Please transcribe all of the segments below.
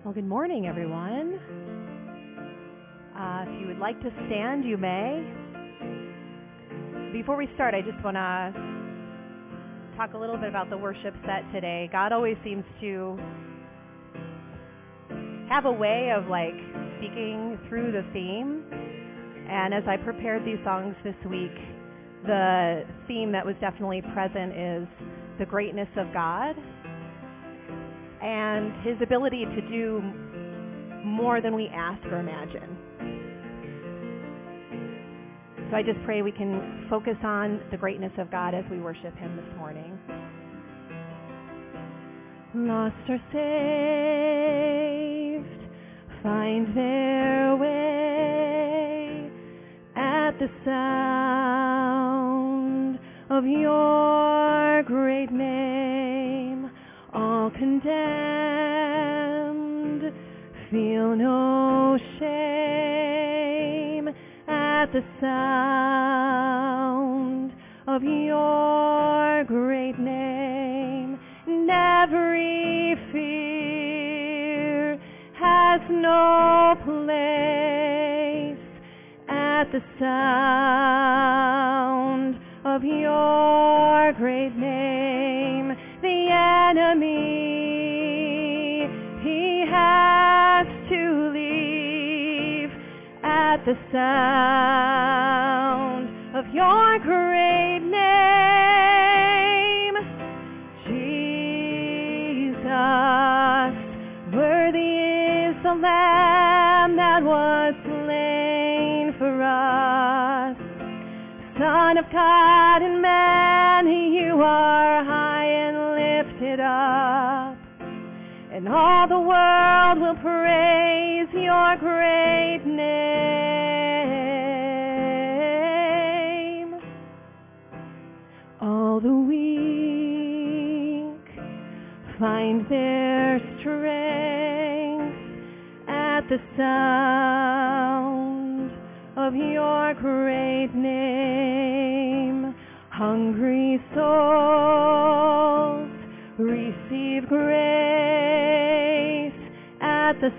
Well, good morning, everyone. If you would like to stand, you may. Before we start, I just want to talk a little bit about the worship set today. God always seems to have a way of speaking through the theme. And as I prepared these songs this week, the theme that was definitely present is the greatness of God and His ability to do more than we ask or imagine. So I just pray we can focus on the greatness of God as we worship Him this morning. Lost or saved, find their way at the sound of your great name. All condemned, feel no shame at the sound of your great name. And every fear has no place at the sound of your great name. The enemy, he has to leave at the sound of your great name. Jesus, worthy is the Lamb that was slain for us. Son of God and man, you are high and lifted up, and all the world will praise your great name. All the weak find their strength at the sound of your great name. Hungry souls receive grace at the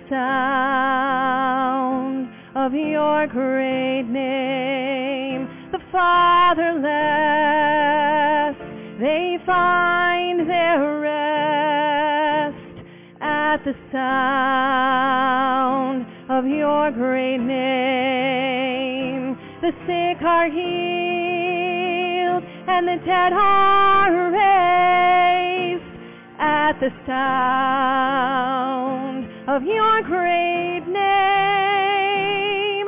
sound of your great name. The fatherless, they find their rest at the sound of your great name. The sick are healed and the dead are raised at the sound of your great name.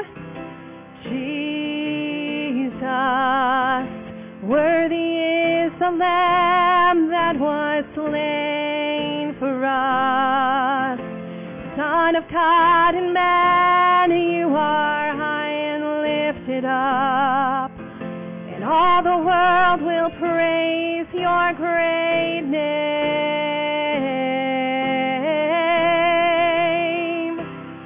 Jesus, worthy is the Lamb that was slain for us. Son of God and man, you are high and lifted up, and all the world will praise your great name.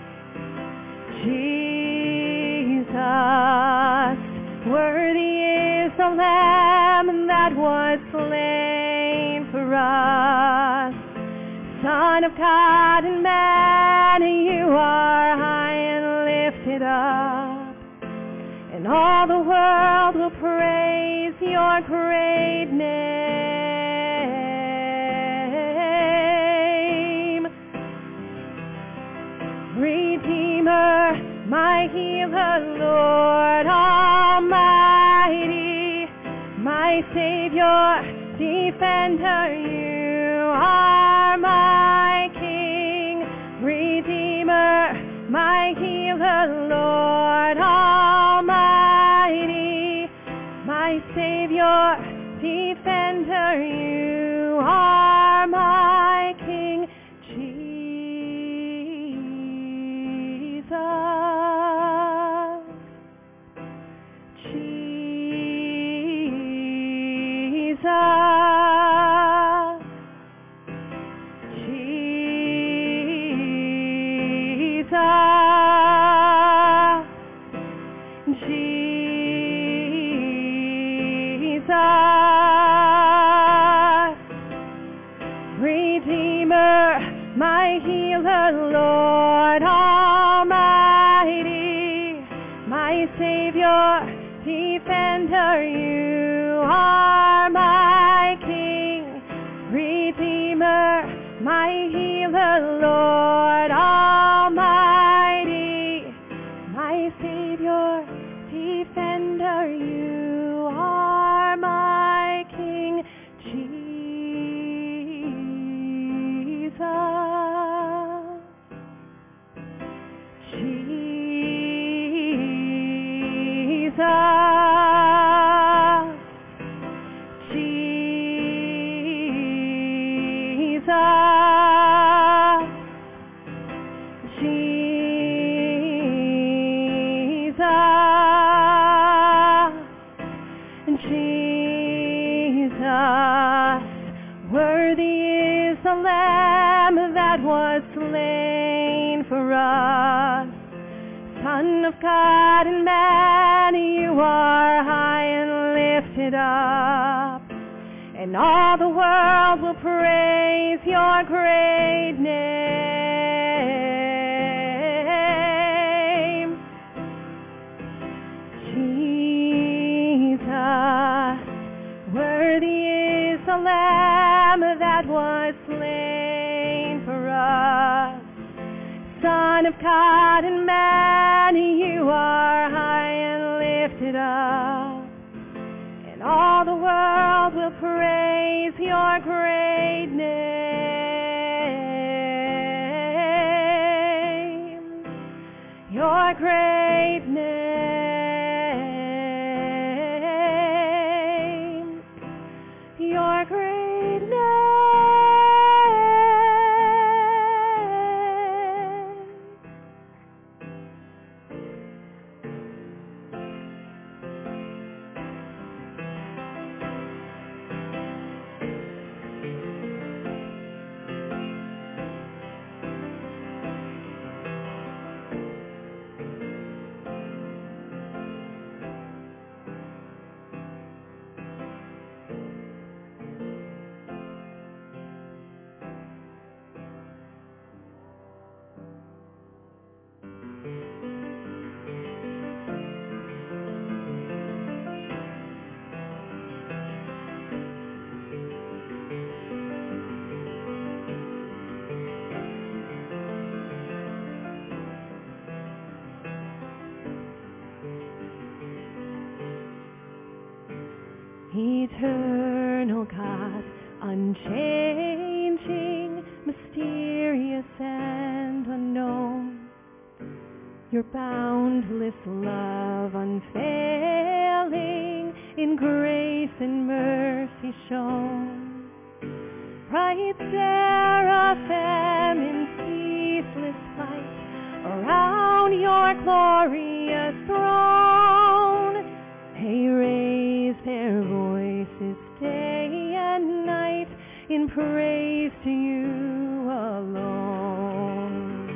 Jesus, worthy is the Lamb that was slain for us. Son of God and man, you are high and lifted up, and all the world will praise your great name. Redeemer, my healer, Lord Almighty, my Savior, defender, you are my King. Redeemer, my healer, Lord Almighty, my Savior, defender, you are my King. Jesus, Jesus, Jesus. my healer, Lord Almighty, my Savior, defender, you are my King, Redeemer, my healer, Lord Almighty, my Savior, defender, you are my King, Jesus, Jesus, Jesus, worthy is the Lamb that was slain for us. Son of God and man, you are high and lifted up, and all the world will praise your great name. Jesus, worthy is the Lamb that was slain for us. Son of God and man, you are high and lifted up, and all the world will praise your great name, your great name, your great name. Eternal God, unchanging, mysterious and unknown, your boundless love unfailing, in grace and mercy shown. Bright seraphim in ceaseless flight around your glorious throne, they raise their voices day and night in praise to you alone.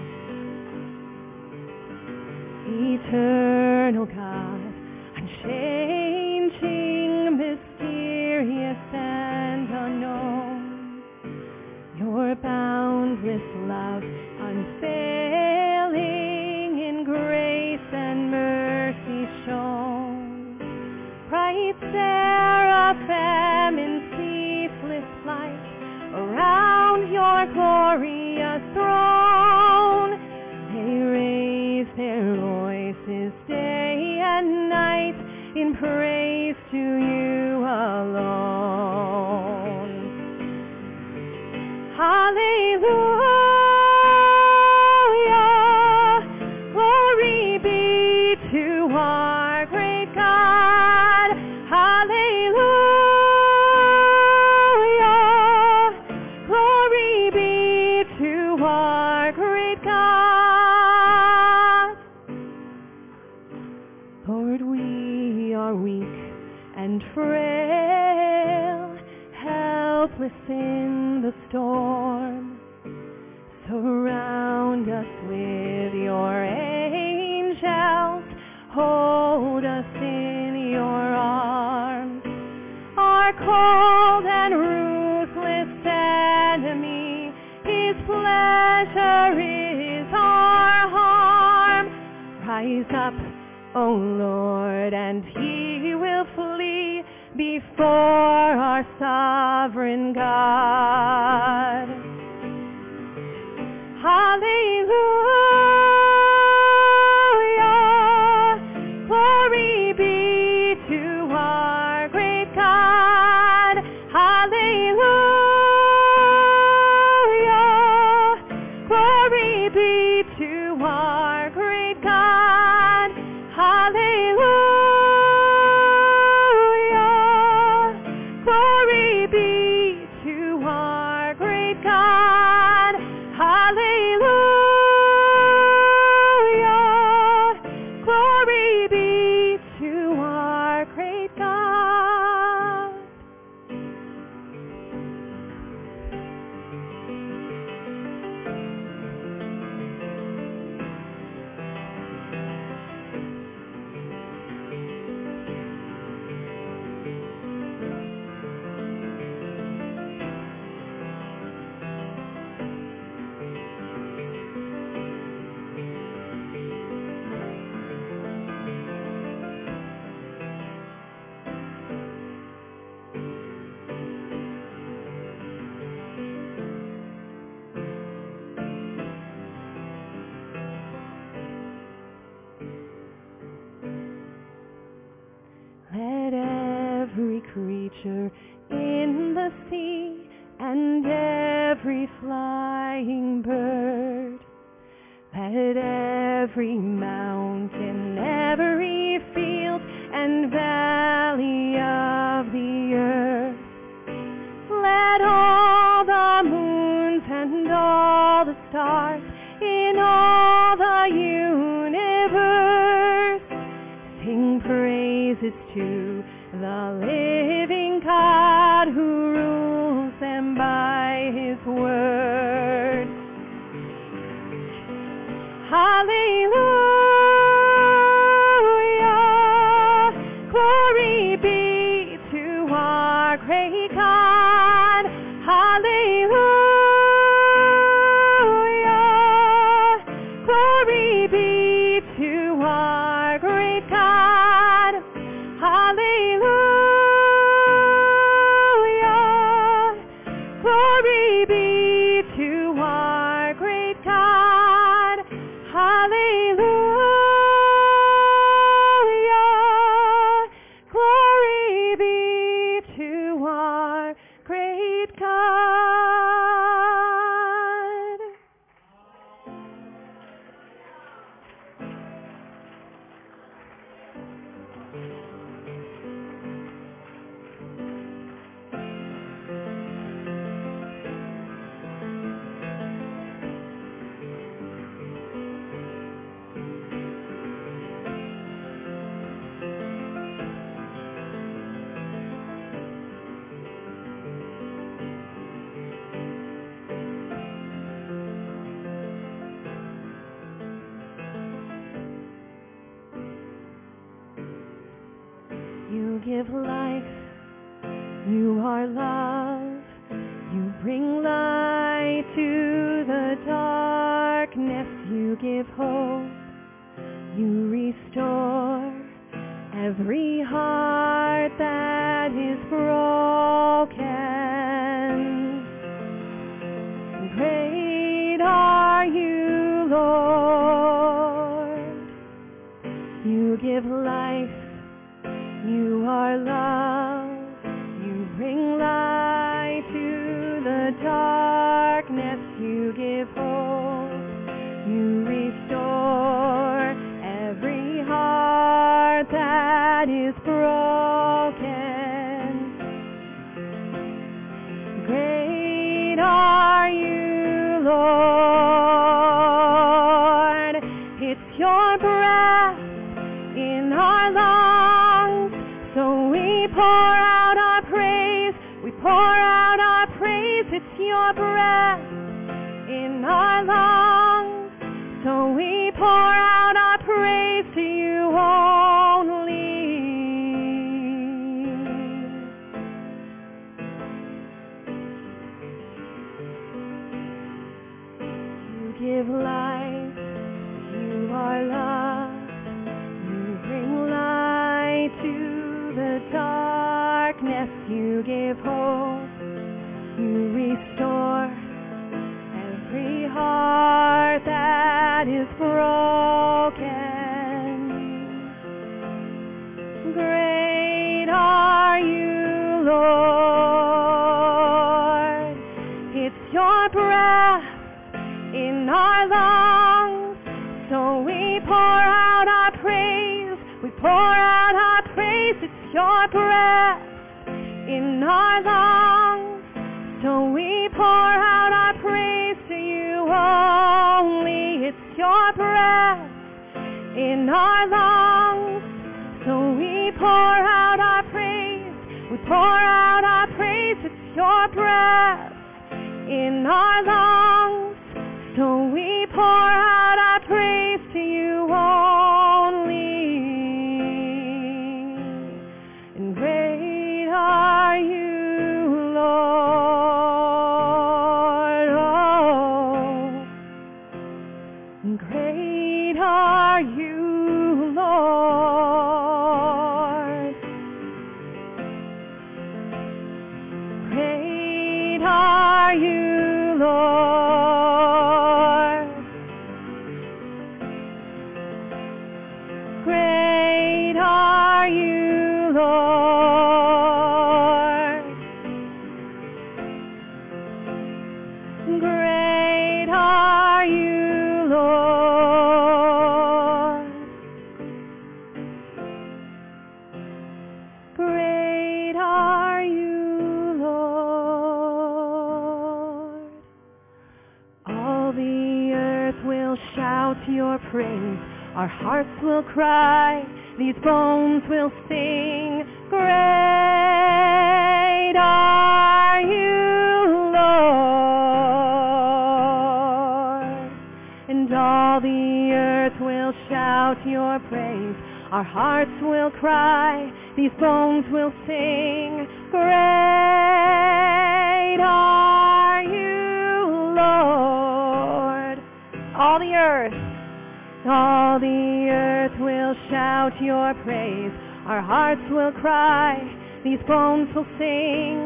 Eternal God, unchanging, mysterious and unknown, your boundless love unfailing, in grace and mercy shown. Bright seraphim in ceaseless flight around your glorious throne, they raise their voices day and night in praise to you alone. Hallelujah, glory be to our great God. Hallelujah, glory be to our great God. Lord, we are weak and frail, helpless in the storm. Surround us with your angels, hold us in your arms. Our cold and ruthless enemy is fled pleasure is our harm. Rise up, O Lord, and he will flee before our sovereign God. Hallelujah, glory be to our great God. Hallelujah, glory be to our great God. Hallelujah, glory be to our great God. Hallelujah, glory be to our great God. Let every creature in the sea and every flying bird, let every mountain, every field and valley of the earth, let all the moons and all the stars in all the universe sing praises to the living God who rules them by his word. Hallelujah, glory be to our great God. Hallelujah, glory be to our great God. Hallelujah, glory be to our great God. Hallelujah, glory be to our great God. You give life, you are love, you bring light to the darkness, you give hope, you restore every heart that is broken. Great are you, Lord. You give life, you are love, you bring light to the darkness, you give hope, you restore every heart that is broken. Great are you, Lord. It's your breath in our lungs, so we pour out our praise, we pour out our praise. It's your breath in our lungs, so we pour out our praise to you only. give life. You are love. You bring light to the darkness. You give hope. You restore every heart that is broken. Great are you, Lord. It's your breath in our lungs, so we pour out our praise. We pour out our praise. It's your breath in our lungs, so we pour out our praise to you only. It's your breath in our lungs, so we pour out our praise. We pour out our praise. It's your breath in our lungs, so we pour out our praise to you only. And great are you, Lord. Oh, and great are you, Lord. Great are you, Lord. Great are you, Lord. Great are you, Lord. Great are you, Lord. All the earth will shout your praise. Our hearts will cry. These bones will sing. Great are you, Lord. And all the earth will shout your praise. Our hearts will cry. These bones will sing. Great are you, Lord. All the earth will shout your praise. Our hearts will cry. These bones will sing.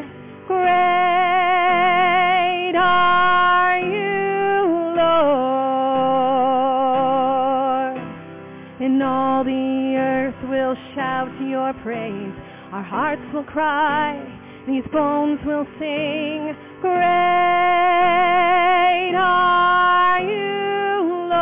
Great are you, Lord. And all the earth will shout your praise. Our hearts will cry. These bones will sing. Great are you,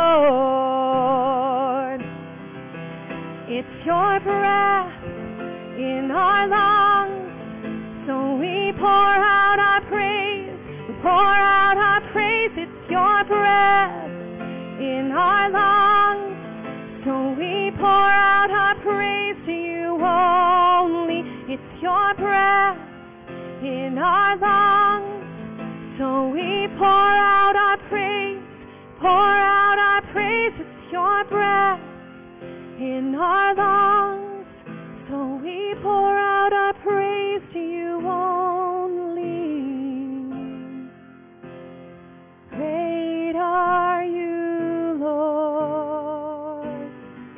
Lord. It's your breath in our lungs, so we pour out our praise. We pour out our praise. It's your breath in our lungs, so we pour out our praise to you only. It's your breath in our lungs, so we pour out our praise. Pour out our praise. It's your breath in our lungs, so we pour out our praise to you only. Great are you, Lord.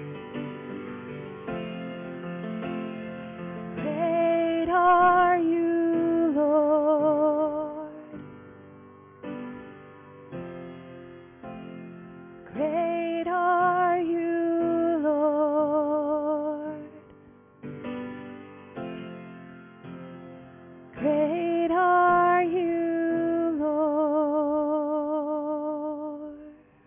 Great are you, Lord. Great are you, Lord. Great are you, Lord.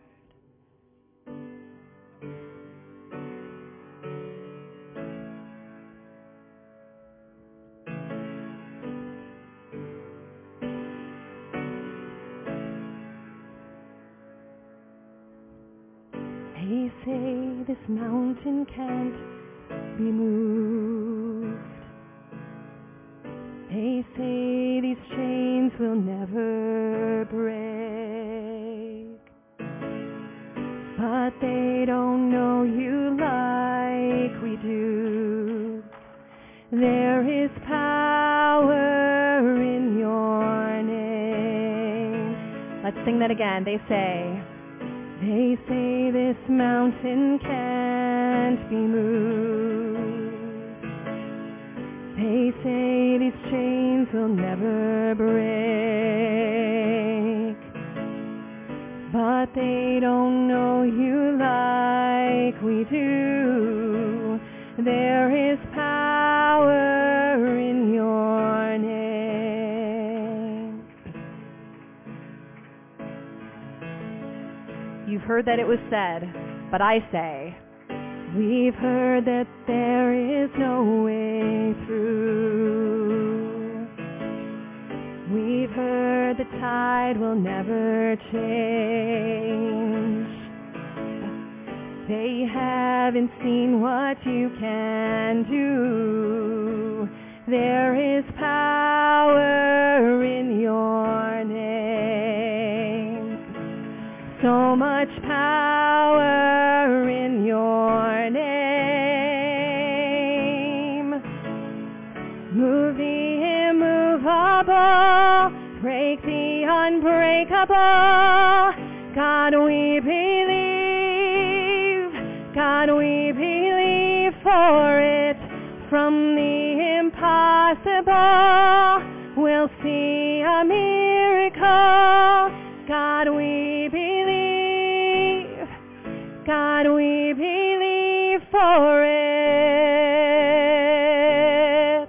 They say this mountain can't be moved. They say these chains will never break. But they don't know you like we do. There is power in your name. Let's sing that again. They say They say this mountain can't be moved. They say these chains will never break. But they don't know you like we do. There is power in your name. You've heard that it was said, but I say, we've heard that there is no way through. We've heard the tide will never change. They haven't seen what you can do. There is power in your name. So much power in your name. Move the immovable, break the unbreakable. God, we believe. God, we believe for it. From the impossible, we'll see a miracle. God, we believe. God, we believe for it.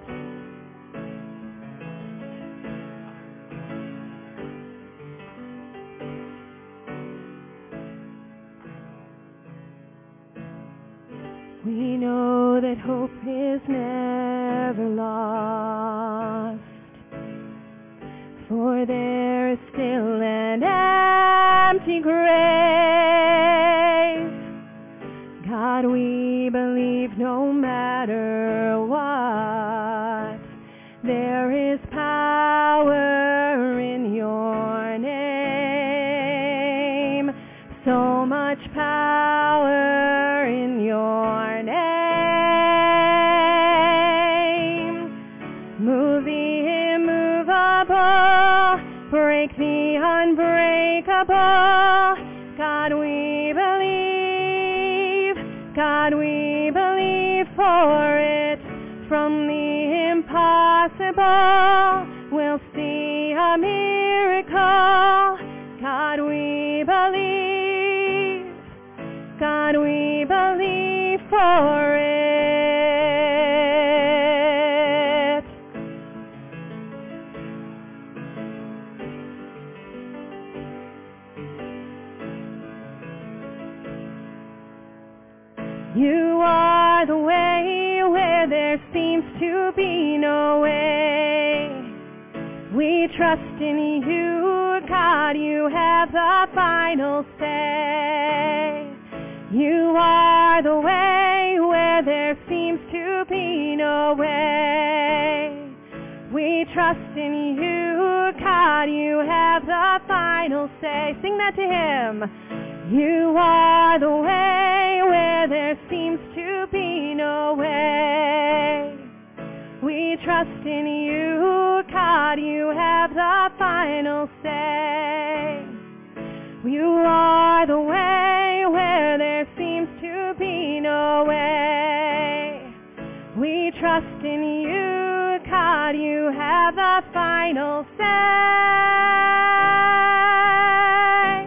We know that hope is never lost, for there is still an empty grave. God, we believe no matter what, there is power in your name. So much power in your name. Move the immovable, break the unbreakable. God, we believe. God, we believe for it. From the impossible, we'll see a miracle. God, we believe. God, we believe for it. You are the way where there seems to be no way. We trust in you, God, you have the final say. You are the way where there seems to be no way. We trust in you, God, you have the final say. Sing that to him. You are the way where there seems to be no way. We trust in you, God, you have the final say. You are the way where there seems to be no way. We trust in you, God, you have the final say.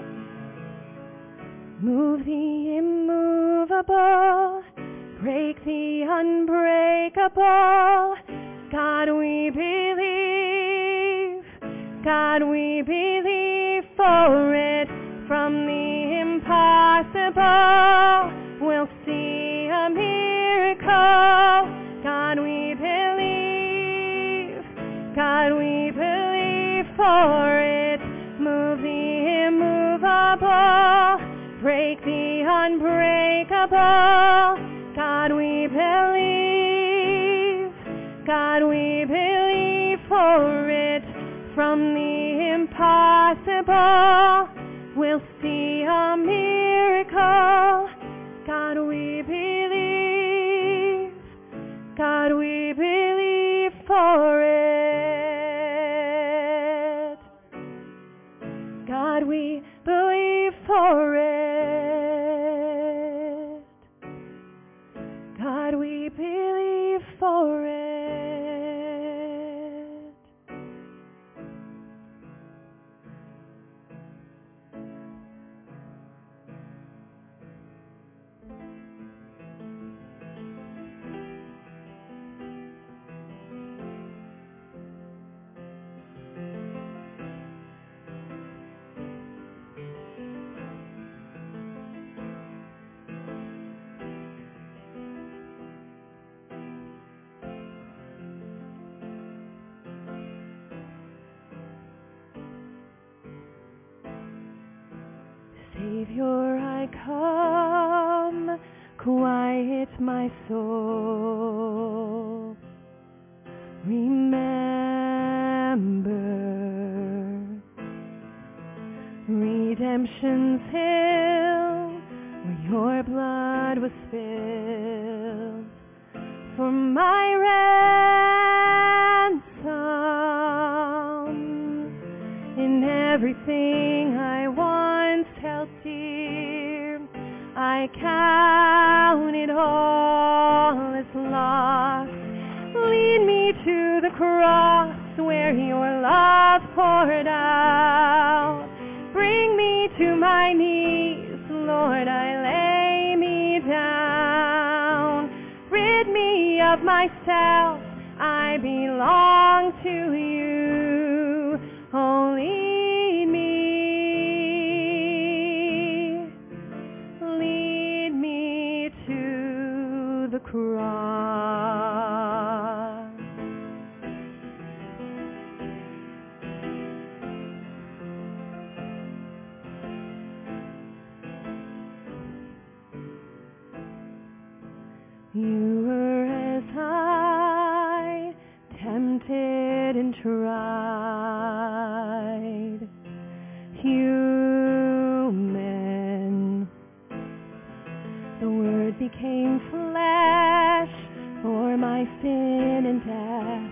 Move the immovable, break the unbreakable. God, we believe. God, we believe for it. From the impossible, we'll see a miracle. God, we believe. God, we believe for it. Move the immovable, break the unbreakable. God, we believe. God, we believe for it. From the impossible, we'll see a miracle. God, we believe. God, we believe for it. God, we believe for it. I come, quiet my soul. Remember redemption's hill, where your blood was spilled for my ransom. In everything I once held dear, I count it all as lost. Lead me to the cross where your love poured out. Bring me to my knees, Lord, I lay me down. Rid me of myself, I belong to you. Oh, lead me to the cross. You were as I, tempted and tried, human. The Word became flesh for my sin and death.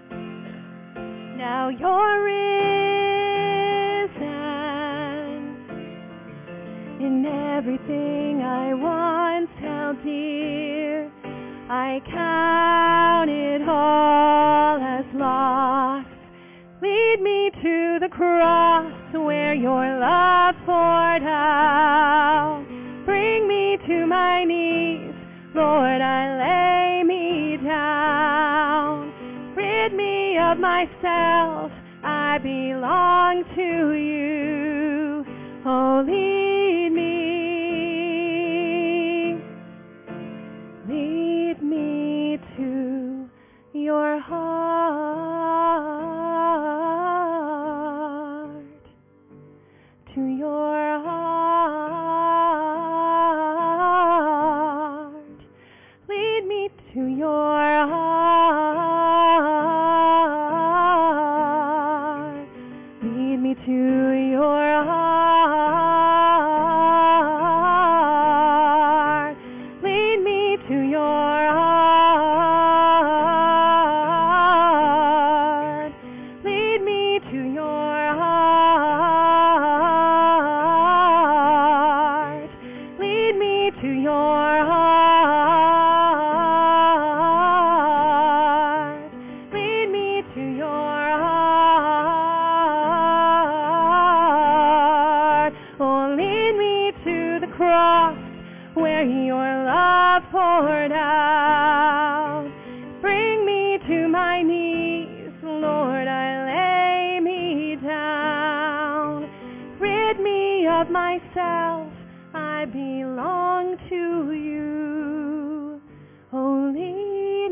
Now you're risen. In everything I once held dear, I count it all as lost. Lead me to the cross where your love poured out. Bring me to my knees, Lord, I lay me down. Rid me of myself, I belong to you. Oh, lead me to your heart, to your heart. Lead me to your heart. Lead me to your heart. Lead me to your heart. Lead me to your heart. Lead me to your heart. Lead me to your heart. Oh, lead me to the cross where your love poured out. Bring me to my knees, Lord, I lay me down. Rid me of myself, I belong to you. Oh, lead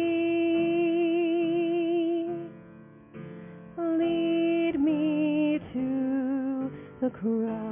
me to the cross.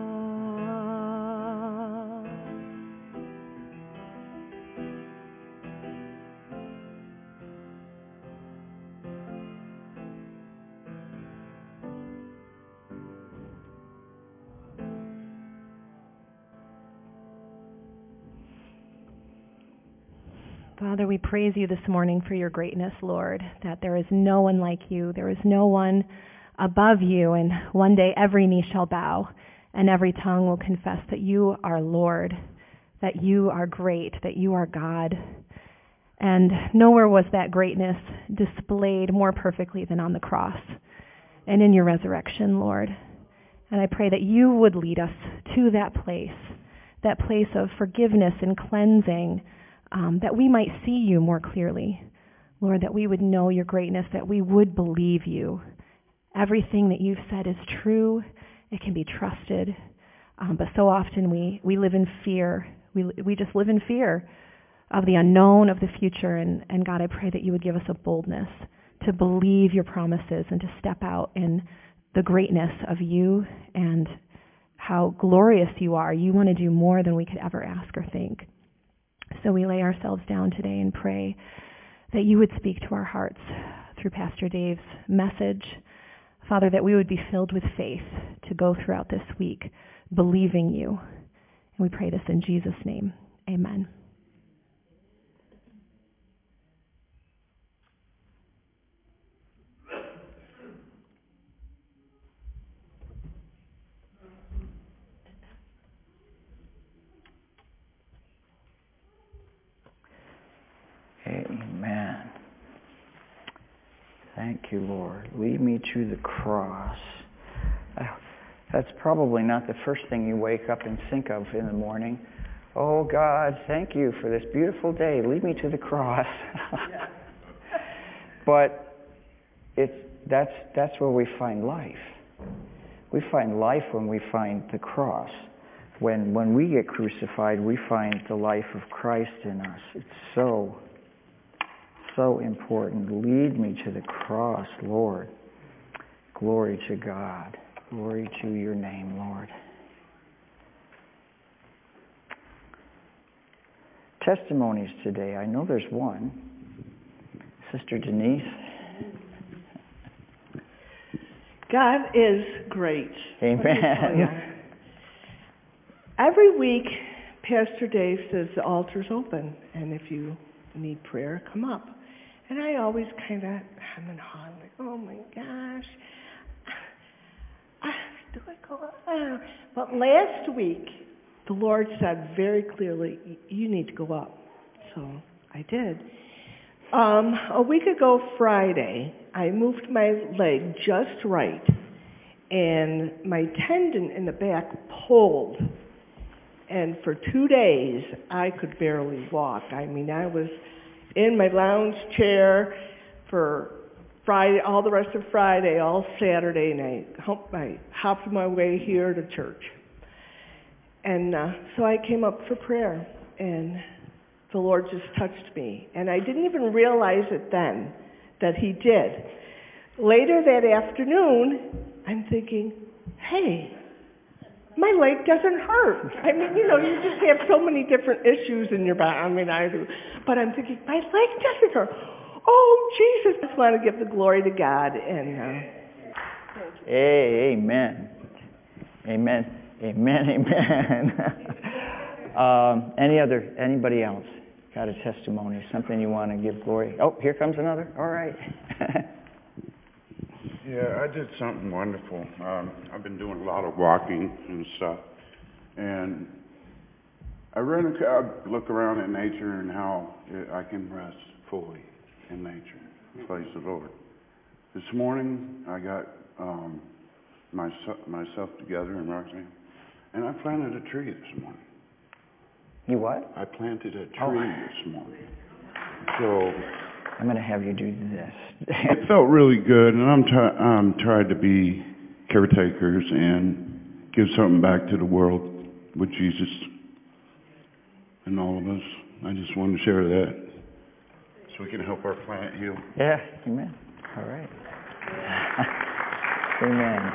Father, we praise you this morning for your greatness, Lord, that there is no one like you. There is no one above you, and one day every knee shall bow and every tongue will confess that you are Lord, that you are great, that you are God. And nowhere was that greatness displayed more perfectly than on the cross and in your resurrection, Lord. And I pray that you would lead us to that place of forgiveness and cleansing, that we might see you more clearly. Lord, that we would know your greatness, that we would believe you. Everything that you've said is true. It can be trusted. But so often we live in fear. We just live in fear of the unknown, of the future. And God, I pray that you would give us a boldness to believe your promises and to step out in the greatness of you and how glorious you are. You want to do more than we could ever ask or think. So we lay ourselves down today and pray that you would speak to our hearts through Pastor Dave's message. Father, that we would be filled with faith to go throughout this week, believing you. And we pray this in Jesus' name. Amen. Amen. Thank you, Lord. Lead me to the cross. That's probably not the first thing you wake up and think of in the morning. Oh, God, thank you for this beautiful day. Lead me to the cross. But that's where we find life. We find life when we find the cross. When we get crucified, we find the life of Christ in us. It's so important. Lead me to the cross, Lord. Glory to God. Glory to your name, Lord. Testimonies today. I know there's one. Sister Denise. God is great. Amen. Every week, Pastor Dave says the altar's open, and if you need prayer, come up. And I always kind of hem and haw, like, oh my gosh. Do I go up? But last week, the Lord said very clearly, you need to go up. So I did. A week ago Friday, I moved my leg just right, and my tendon in the back pulled. And for 2 days, I could barely walk. I mean, I was in my lounge chair for Friday, all the rest of Friday, all Saturday, and I hopped my way here to church. And so I came up for prayer, and the Lord just touched me. And I didn't even realize it then that he did. Later that afternoon, I'm thinking, hey, my leg doesn't hurt. I mean, you just have so many different issues in your body. I mean, I do. But I'm thinking, my leg doesn't hurt. Oh, Jesus. I just want to give the glory to God. And Amen. Amen. Amen. Amen. Anybody else got a testimony, something you want to give glory? Oh, here comes another. All right. Yeah, I did something wonderful. I've been doing a lot of walking and stuff, and I look around at nature and how I can rest fully in nature. Praise the Lord. This morning, I got myself together and Roxanne, and I planted a tree this morning. You what? I planted a tree this morning. So I'm going to have you do this. It felt really good, and I'm trying to be caretakers and give something back to the world with Jesus and all of us. I just wanted to share that so we can help our planet heal. Yeah, amen. All right. Amen.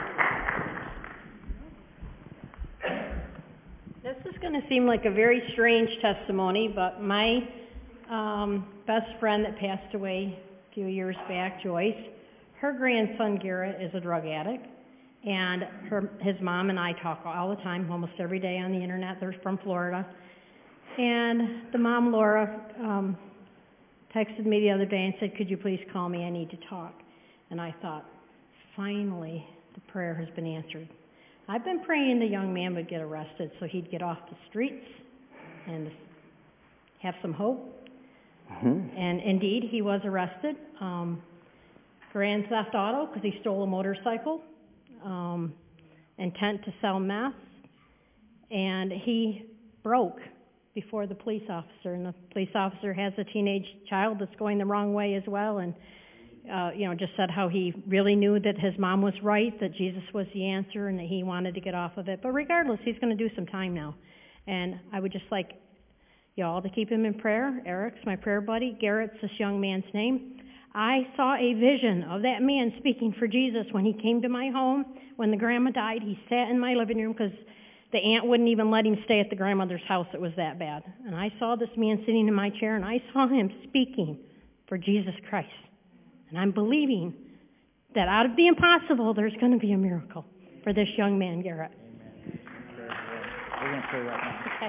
This is going to seem like a very strange testimony, but my best friend that passed away a few years back, Joyce, her grandson Garrett is a drug addict, and his mom and I talk all the time, almost every day on the internet. They're from Florida. And the mom, Laura, texted me the other day and said, could you please call me? I need to talk. And I thought, finally, the prayer has been answered. I've been praying the young man would get arrested so he'd get off the streets and have some hope. Mm-hmm. And indeed, he was arrested. Grand theft auto because he stole a motorcycle. Intent to sell meth. And he broke before the police officer. And the police officer has a teenage child that's going the wrong way as well. And just said how he really knew that his mom was right, that Jesus was the answer, and that he wanted to get off of it. But regardless, he's going to do some time now. And I would just like y'all to keep him in prayer. Eric's my prayer buddy. Garrett's this young man's name. I saw a vision of that man speaking for Jesus when he came to my home. When the grandma died, he sat in my living room because the aunt wouldn't even let him stay at the grandmother's house. It was that bad. And I saw this man sitting in my chair, and I saw him speaking for Jesus Christ. And I'm believing that out of the impossible, there's going to be a miracle for this young man, Garrett. Amen. We're going to pray right now. Okay.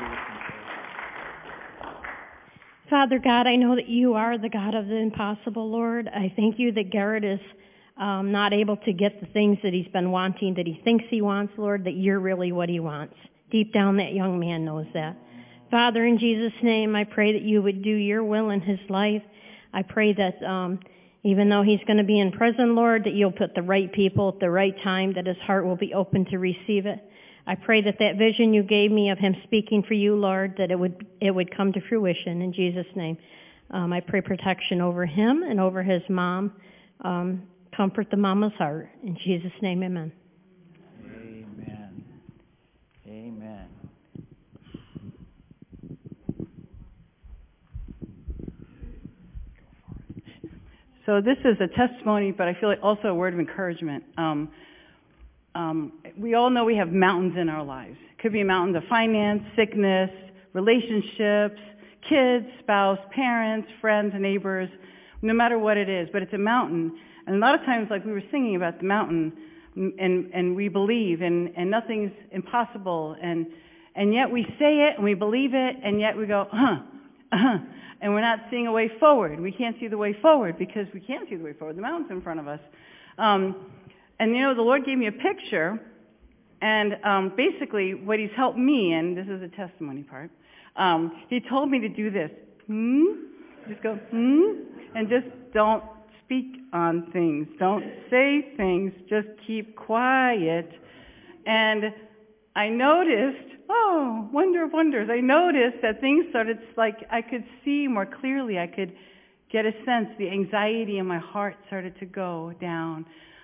Father God, I know that you are the God of the impossible, Lord. I thank you that Garrett is not able to get the things that he's been wanting, that he thinks he wants, Lord, that you're really what he wants. Deep down, that young man knows that. Father, in Jesus' name, I pray that you would do your will in his life. I pray that even though he's going to be in prison, Lord, that you'll put the right people at the right time, that his heart will be open to receive it. I pray that that vision you gave me of him speaking for you, Lord, that it would come to fruition in Jesus' name. I pray protection over him and over his mom. Comfort the mama's heart. In Jesus' name, amen. Amen. Amen. So this is a testimony, but I feel like also a word of encouragement. We all know we have mountains in our lives. It could be mountains of finance, sickness, relationships, kids, spouse, parents, friends, neighbors, no matter what it is, but it's a mountain. And a lot of times, like we were singing about the mountain, and we believe, and nothing's impossible, and yet we say it, and we believe it, and yet we go, and we're not seeing a way forward. We can't see the way forward because we can't see the way forward. The mountain's in front of us. And you know, the Lord gave me a picture, and basically what he's helped me, and this is a testimony part, he told me to do this. Just go, and just don't speak on things. Don't say things. Just keep quiet. And I noticed, oh, wonder of wonders, I noticed that things started, like I could see more clearly. I could get a sense. The anxiety in my heart started to go down.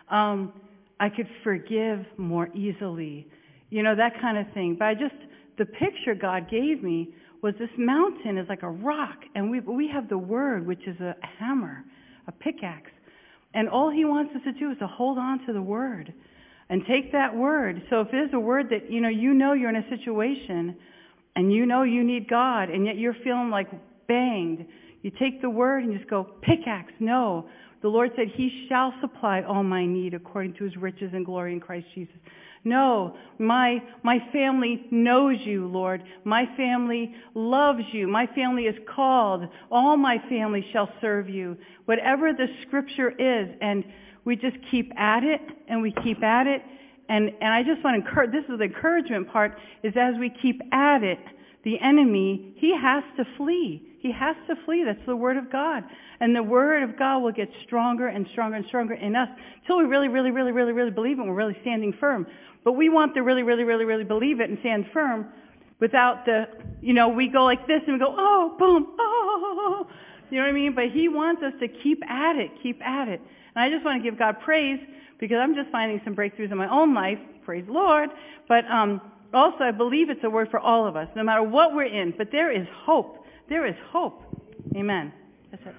I could forgive more easily, you know, that kind of thing. But the picture God gave me was this mountain is like a rock, and we have the Word, which is a hammer, a pickaxe. And all he wants us to do is to hold on to the Word and take that Word. So if there's a word that, you know you're in a situation, and you know you need God, and yet you're feeling like banged, you take the Word and just go, pickaxe, no. The Lord said, he shall supply all my need according to his riches and glory in Christ Jesus. No, my family knows you, Lord. My family loves you. My family is called. All my family shall serve you. Whatever the scripture is, and we just keep at it, and we keep at it. And I just want to encourage, this is the encouragement part, is as we keep at it, the enemy, he has to flee. He has to flee. That's the Word of God. And the Word of God will get stronger and stronger and stronger in us until we really, really, really, really, really believe it and we're really standing firm. But we want to really, really, really, really believe it and stand firm without we go like this and we go, oh, boom, oh. You know what I mean? But he wants us to keep at it, keep at it. And I just want to give God praise because I'm just finding some breakthroughs in my own life. Praise the Lord. But also I believe it's a word for all of us, no matter what we're in. But there is hope. There is hope. Amen. That's it.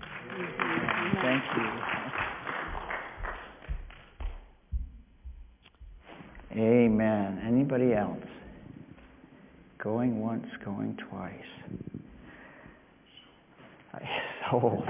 Thank you. Amen. Anybody else? Going once, going twice. Sold.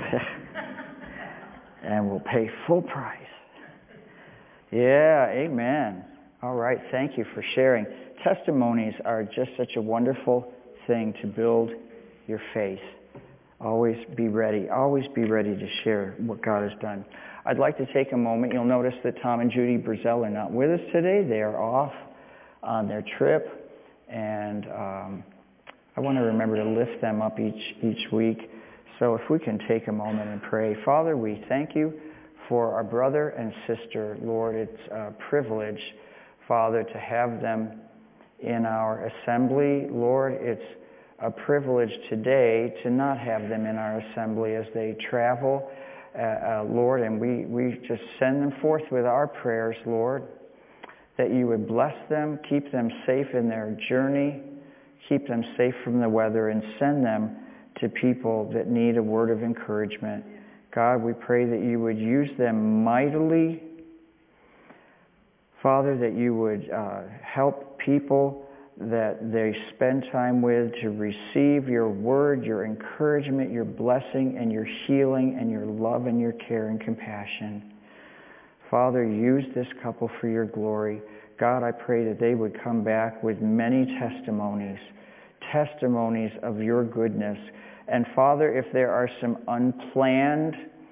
And we'll pay full price. Yeah, amen. All right, thank you for sharing. Testimonies are just such a wonderful thing to build your faith. Always be ready to share what God has done. I'd like to take a moment. You'll notice that Tom and Judy Brazell are not with us today. They are off on their trip, and I want to remember to lift them up each week. So if we can take a moment and pray. Father, we thank you for our brother and sister. Lord, it's a privilege, Father, to have them in our assembly. Lord, it's a privilege today to not have them in our assembly as they travel, Lord, and we just send them forth with our prayers, Lord, that you would bless them, keep them safe in their journey, keep them safe from the weather, and send them to people that need a word of encouragement. God, we pray that you would use them mightily. Father, that you would help people that they spend time with to receive your word, your encouragement, your blessing, and your healing, and your love and your care and compassion. Father, use this couple for your glory. God, I pray that they would come back with many testimonies of your goodness. And Father, if there are some unplanned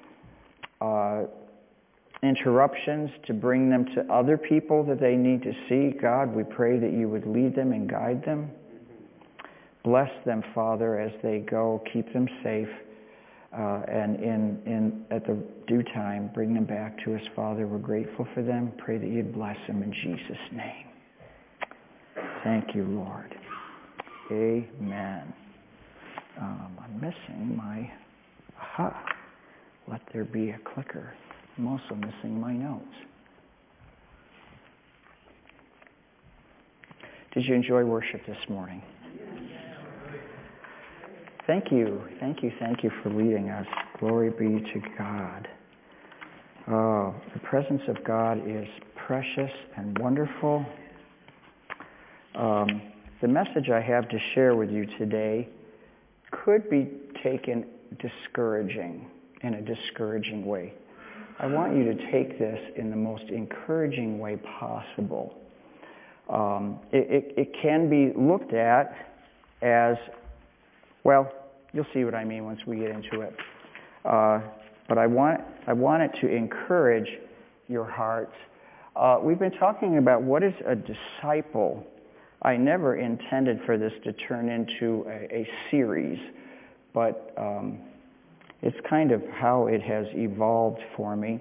interruptions to bring them to other people that they need to see, God, we pray that you would lead them and guide them. Bless them, Father, as they go. Keep them safe. And at the due time, bring them back to us, Father. We're grateful for them. Pray that you'd bless them in Jesus' name. Thank you, Lord. Amen. I'm missing my... Let there be a clicker. I'm also missing my notes. Did you enjoy worship this morning? Thank you for leading us. Glory be to God. Oh, the presence of God is precious and wonderful. The message I have to share with you today could be taken in a discouraging way. I want you to take this in the most encouraging way possible. It can be looked at as, well, you'll see what I mean once we get into it. But I want it to encourage your hearts. We've been talking about what is a disciple. I never intended for this to turn into a series, but it's kind of how it has evolved for me.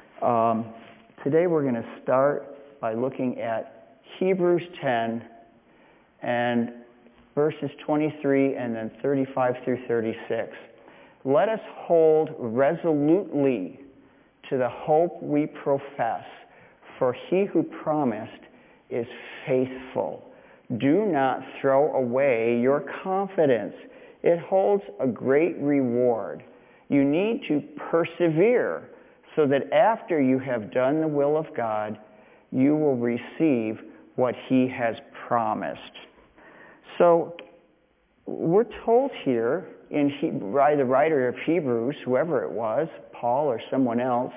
Today we're going to start by looking at Hebrews 10 and verses 23 and then 35 through 36. Let us hold resolutely to the hope we profess, for he who promised is faithful. Do not throw away your confidence. It holds a great reward. You need to persevere so that after you have done the will of God, you will receive what he has promised. So we're told here by the writer of Hebrews, whoever it was, Paul or someone else,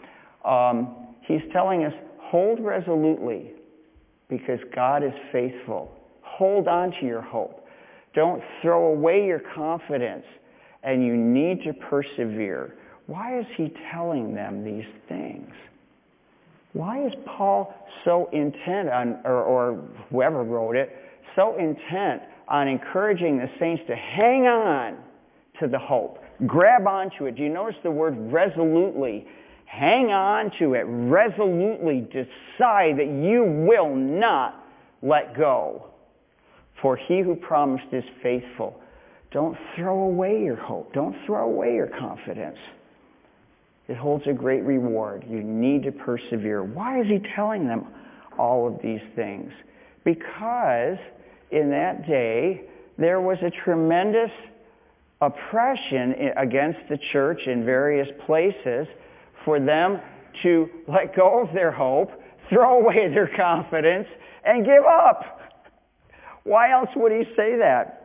he's telling us, hold resolutely because God is faithful. Hold on to your hope. Don't throw away your confidence, and you need to persevere. Why is he telling them these things? Why is Paul so intent on, or whoever wrote it, so intent on encouraging the saints to hang on to the hope? Grab onto it. Do you notice the word resolutely? Hang on to it. Resolutely decide that you will not let go. For he who promised is faithful. Don't throw away your hope. Don't throw away your confidence. It holds a great reward. You need to persevere. Why is he telling them all of these things? Because in that day, there was a tremendous oppression against the church in various places for them to let go of their hope, throw away their confidence, and give up. Why else would he say that?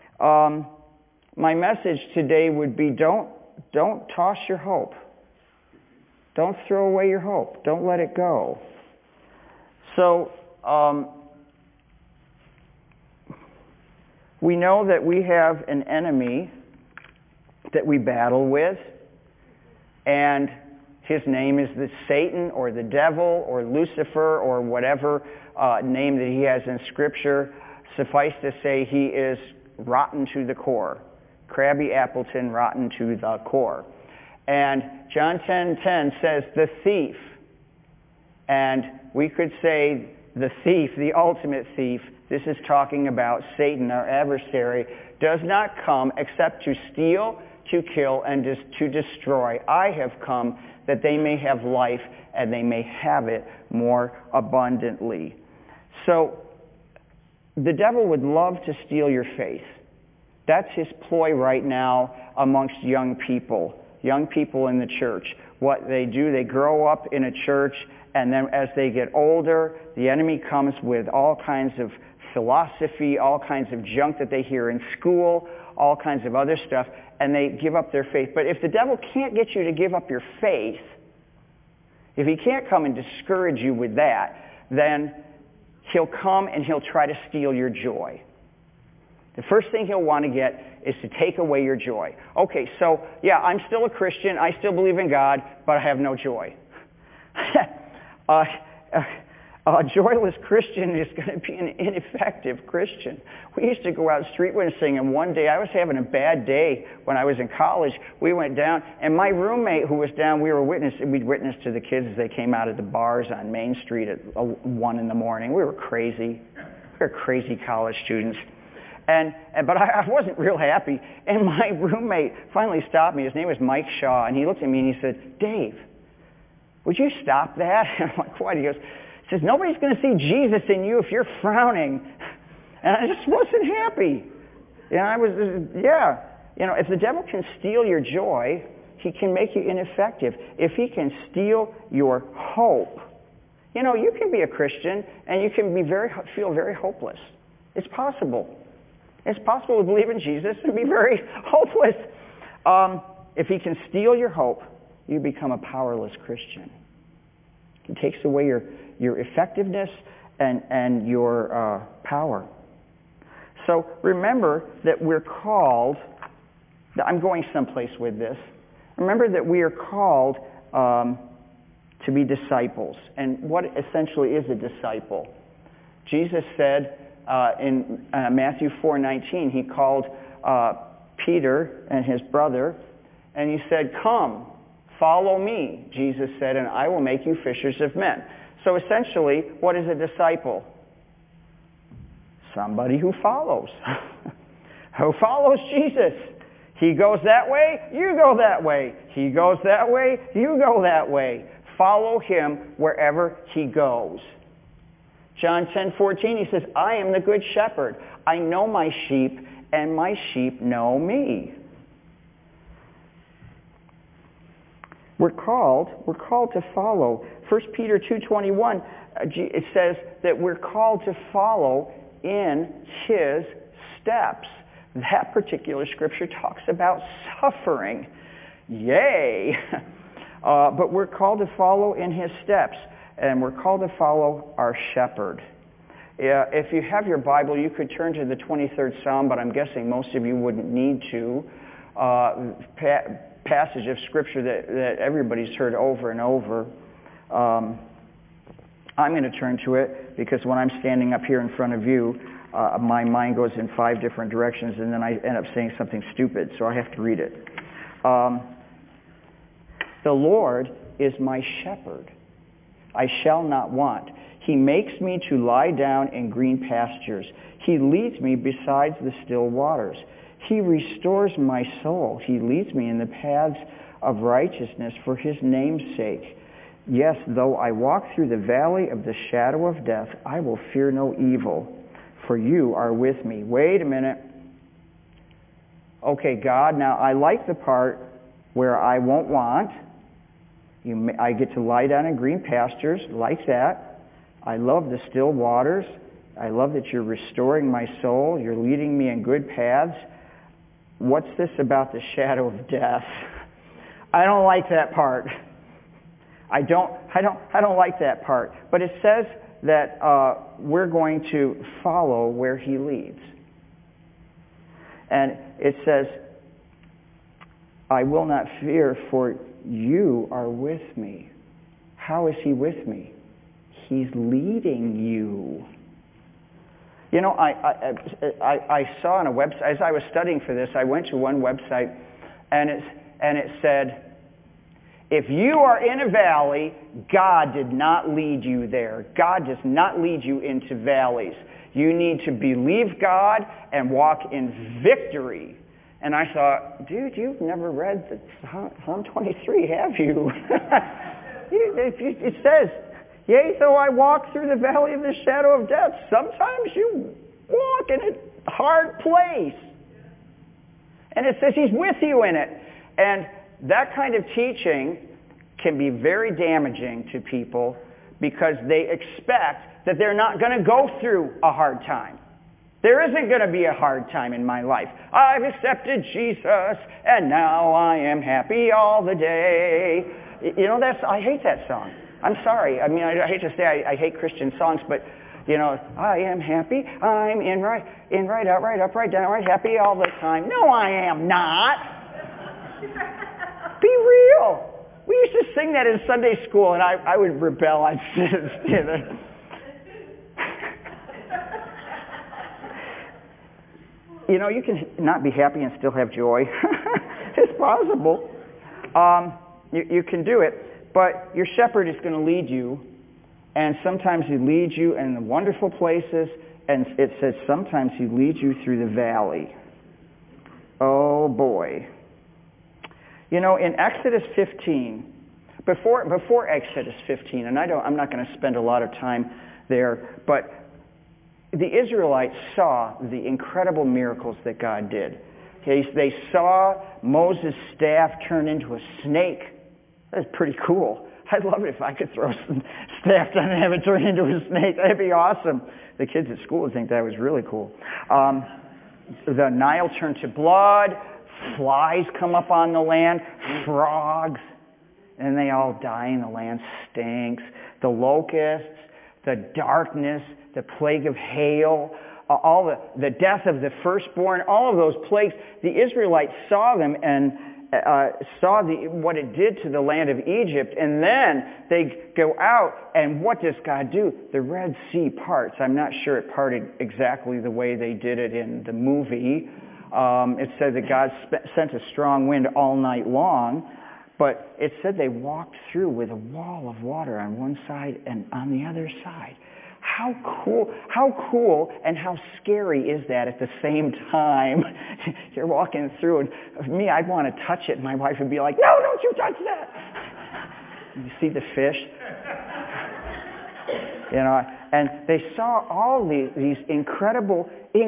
My message today would be don't toss your hope. Don't throw away your hope. Don't let it go. So, we know that we have an enemy that we battle with, and his name is the Satan or the devil or Lucifer or whatever name that he has in Scripture. Suffice to say, he is rotten to the core. Crabby Appleton, rotten to the core. And John 10:10 says, the thief. And we could say the thief, the ultimate thief, this is talking about Satan, our adversary, does not come except to steal, to kill, and to destroy. I have come that they may have life and they may have it more abundantly. So, the devil would love to steal your faith. That's his ploy right now amongst young people. young people in the church. What they do, they grow up in a church, and then as they get older, the enemy comes with all kinds of philosophy, all kinds of junk that they hear in school, all kinds of other stuff, and they give up their faith. But if the devil can't get you to give up your faith, if he can't come and discourage you with that, then he'll come and he'll try to steal your joy. The first thing he'll want to get is to take away your joy. Okay, so, yeah, I'm still a Christian. I still believe in God, but I have no joy. A joyless Christian is going to be an ineffective Christian. We used to go out street witnessing, and one day I was having a bad day when I was in college. We went down, and my roommate who was down, we'd witness to the kids as they came out of the bars on Main Street at 1 in the morning. We were crazy. We were crazy college students. But I wasn't real happy. And my roommate finally stopped me. His name was Mike Shaw, and he looked at me and he said, "Dave, would you stop that?" And I'm like, "What?" He goes, says, "Nobody's going to see Jesus in you if you're frowning." And I just wasn't happy. If the devil can steal your joy, he can make you ineffective. If he can steal your hope, you can be a Christian and you can feel very hopeless. It's possible. It's possible to believe in Jesus and be very hopeless. If he can steal your hope, you become a powerless Christian. He takes away your effectiveness and your power. So remember that we're called, I'm going someplace with this, remember that we are called to be disciples. And what essentially is a disciple? Jesus said in Matthew 4:19, he called Peter and his brother, and he said, "Come, follow me," Jesus said, "and I will make you fishers of men." So essentially, what is a disciple? Somebody who follows. Who follows Jesus. He goes that way, you go that way. He goes that way, you go that way. Follow him wherever he goes. John 10:14, he says, "I am the good shepherd. I know my sheep, and my sheep know me." We're called to follow. 1 Peter 2:21, it says that we're called to follow in his steps. That particular scripture talks about suffering. Yay! But we're called to follow in his steps, and we're called to follow our shepherd. If you have your Bible, you could turn to the 23rd Psalm, but I'm guessing most of you wouldn't need to. Passage of scripture that everybody's heard over and over. I'm going to turn to it because when I'm standing up here in front of you, my mind goes in 5 different directions, and then I end up saying something stupid, so I have to read it. The Lord is my shepherd. I shall not want. He makes me to lie down in green pastures. He leads me beside the still waters. He restores my soul. He leads me in the paths of righteousness for his name's sake. Yes, though I walk through the valley of the shadow of death, I will fear no evil, for you are with me. Wait a minute. Okay, God, now I like the part where I won't want. I get to lie down in green pastures, like that. I love the still waters. I love that you're restoring my soul. You're leading me in good paths. What's this about the shadow of death? I don't like that part. I don't like that part. But it says that we're going to follow where he leads. And it says, I will not fear, for you are with me. How is he with me? He's leading you. You know, I saw on a website, as I was studying for this, I went to one website, and it said, if you are in a valley, God did not lead you there. God does not lead you into valleys. You need to believe God and walk in victory. And I thought, dude, you've never read the Psalm 23, have you? It says, yea, though I walk through the valley of the shadow of death, sometimes you walk in a hard place. And it says he's with you in it. And that kind of teaching can be very damaging to people because they expect that they're not going to go through a hard time. There isn't going to be a hard time in my life. I've accepted Jesus, and now I am happy all the day. You know, I hate that song. I'm sorry. I mean, I hate to say I hate Christian songs, but, you know, I am happy. I'm in right, out, right, up, right, down, right, happy all the time. No, I am not. Be real. We used to sing that in Sunday school, and I would rebel. I'd sit there. You know, you can not be happy and still have joy. It's possible. You can do it, but your shepherd is going to lead you, and sometimes he leads you in the wonderful places, and it says sometimes he leads you through the valley. Oh boy. You know, in Exodus 15, before Exodus 15, and I'm not going to spend a lot of time there, but the Israelites saw the incredible miracles that God did. Okay, they saw Moses' staff turn into a snake. That's pretty cool. I'd love it if I could throw some staff down and have it turn into a snake. That'd be awesome. The kids at school would think that was really cool. The Nile turned to blood. Flies come up on the land. Frogs. And they all die and the land stinks. The locusts. The darkness, the plague of hail, all the death of the firstborn, all of those plagues, the Israelites saw them and saw what it did to the land of Egypt, and then they go out, and what does God do? The Red Sea parts. I'm not sure it parted exactly the way they did it in the movie. It said that God sent a strong wind all night long, but it said they walked through with a wall of water on one side and on the other side. How cool and how scary is that at the same time? You're walking through, and me, I'd want to touch it, and my wife would be like, no, don't you touch that. You see the fish? You know, and they saw all these incredible,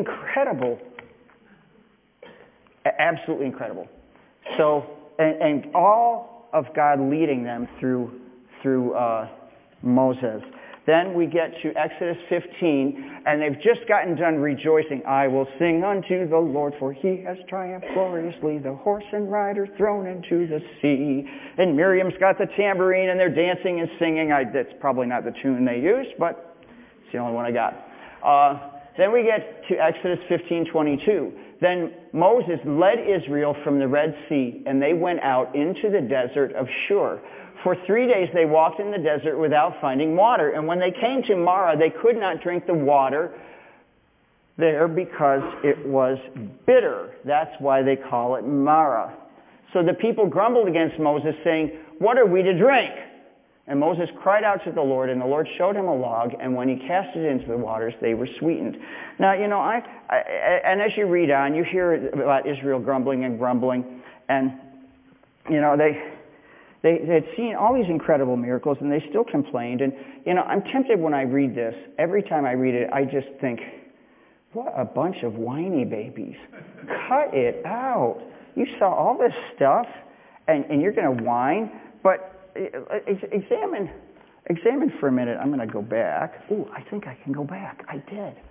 absolutely incredible. So, and all of God leading them through Moses. Then we get to Exodus 15, and they've just gotten done rejoicing. I will sing unto the Lord, for he has triumphed gloriously, the horse and rider thrown into the sea. And Miriam's got the tambourine, and they're dancing and singing. That's probably not the tune they used, but it's the only one I got. Then we get to Exodus 15:22. Then Moses led Israel from the Red Sea, and they went out into the desert of Shur. For 3 days they walked in the desert without finding water. And when they came to Marah, they could not drink the water there because it was bitter. That's why they call it Marah. So the people grumbled against Moses, saying, what are we to drink? And Moses cried out to the Lord, and the Lord showed him a log, and when he cast it into the waters, they were sweetened. Now, you know, and as you read on, you hear about Israel grumbling, and, you know, they had seen all these incredible miracles, and they still complained. And, you know, I'm tempted when I read this. Every time I read it, I just think, what a bunch of whiny babies. Cut it out. You saw all this stuff, and you're going to whine. But examine for a minute. I'm going to go back. Ooh, I think I can go back. I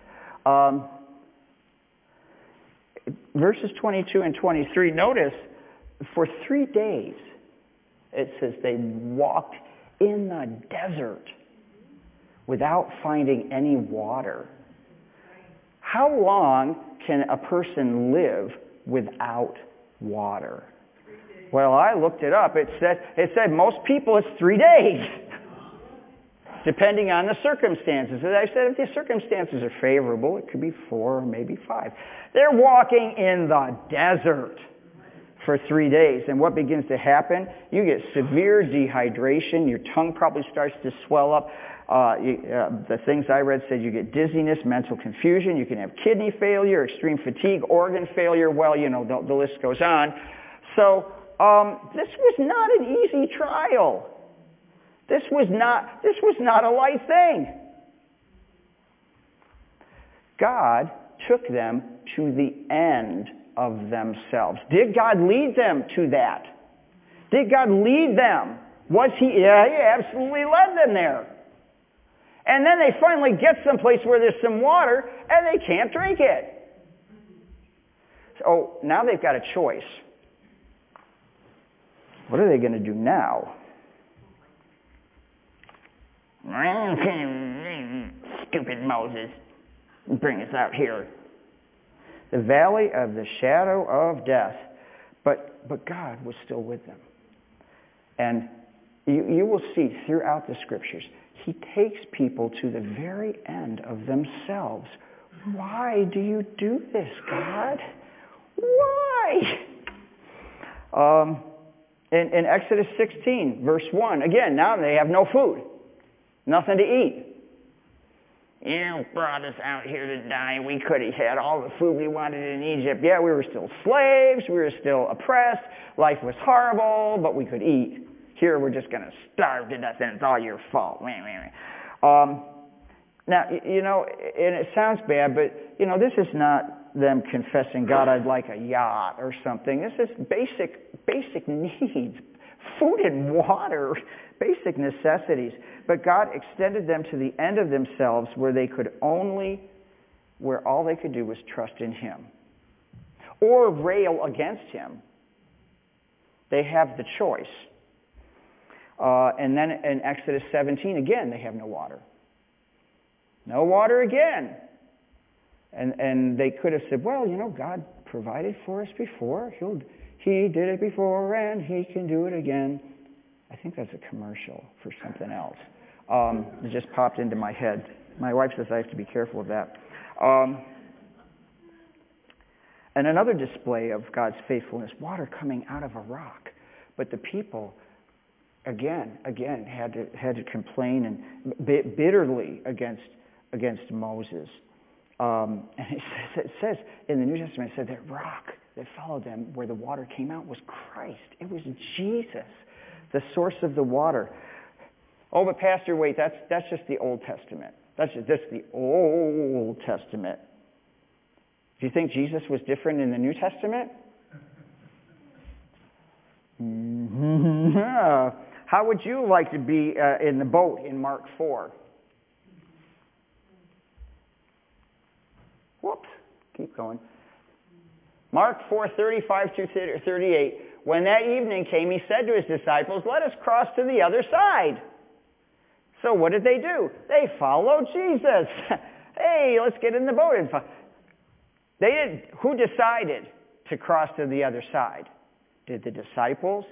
did. Verses 22 and 23, notice, for 3 days, it says they walked in the desert without finding any water. How long can a person live without water? Well, I looked it up. It said most people it's 3 days, depending on the circumstances. As I said, if the circumstances are favorable, it could be 4 or maybe 5. They're walking in the desert for 3 days. And what begins to happen? You get severe dehydration. Your tongue probably starts to swell up. The things I read said you get dizziness, mental confusion. You can have kidney failure, extreme fatigue, organ failure. Well, you know, the list goes on. So this was not an easy trial. This was not a light thing. God took them to the end of themselves. Did God lead them to that? Did God lead them? Was He? Yeah, He absolutely led them there. And then they finally get someplace where there's some water, and they can't drink it. So now they've got a choice. What are they going to do now? Stupid Moses, bring us out here. The valley of the shadow of death. But God was still with them. And you will see throughout the Scriptures, He takes people to the very end of themselves. Why do you do this, God? Why? In Exodus 16, verse 1, again, now they have no food. Nothing to eat. You brought us out here to die. We could have had all the food we wanted in Egypt. Yeah, we were still slaves. We were still oppressed. Life was horrible, but we could eat. Here we're just going to starve to death, and it's all your fault. Now, you know, and it sounds bad, but, you know, this is not them confessing, God, I'd like a yacht or something. This is basic needs, food and water, basic necessities. But God extended them to the end of themselves where all they could do was trust in Him or rail against Him. They have the choice. And then in Exodus 17, again, they have no water. No water again. And they could have said, well, you know, God provided for us before. He did it before, and He can do it again. I think that's a commercial for something else. It just popped into my head. My wife says I have to be careful of that. And another display of God's faithfulness, water coming out of a rock. But the people, again, had to complain and bitterly against Moses. And it says in the New Testament, it said that rock that followed them where the water came out was Christ. It was Jesus, the source of the water. Oh, but Pastor, wait, that's just the Old Testament. That's the Old Testament. Do you think Jesus was different in the New Testament? How would you like to be in the boat in Mark 4? Whoops. Keep going. Mark 4:35-38. When that evening came, He said to His disciples, let us cross to the other side. So what did they do? They followed Jesus. Hey, let's get in the boat. Who decided to cross to the other side? Did the disciples?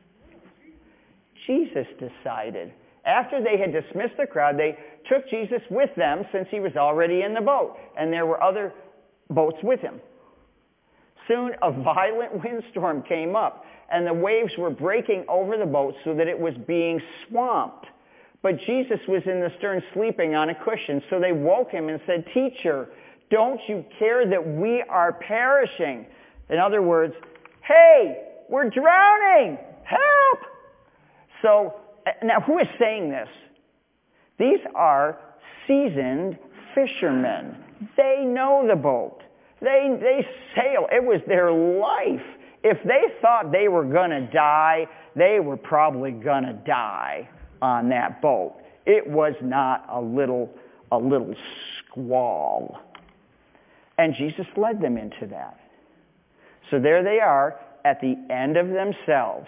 Jesus decided. After they had dismissed the crowd, they took Jesus with them since He was already in the boat, and there were other boats with Him. Soon a violent windstorm came up, and the waves were breaking over the boat so that it was being swamped. But Jesus was in the stern sleeping on a cushion, so they woke Him and said, Teacher, don't you care that we are perishing? In other words, hey, we're drowning! Help! So, now who is saying this? These are seasoned fishermen. They know the boat. They sail. It was their life. If they thought they were going to die, they were probably going to die on that boat. It was not a little squall. And Jesus led them into that. So there they are at the end of themselves.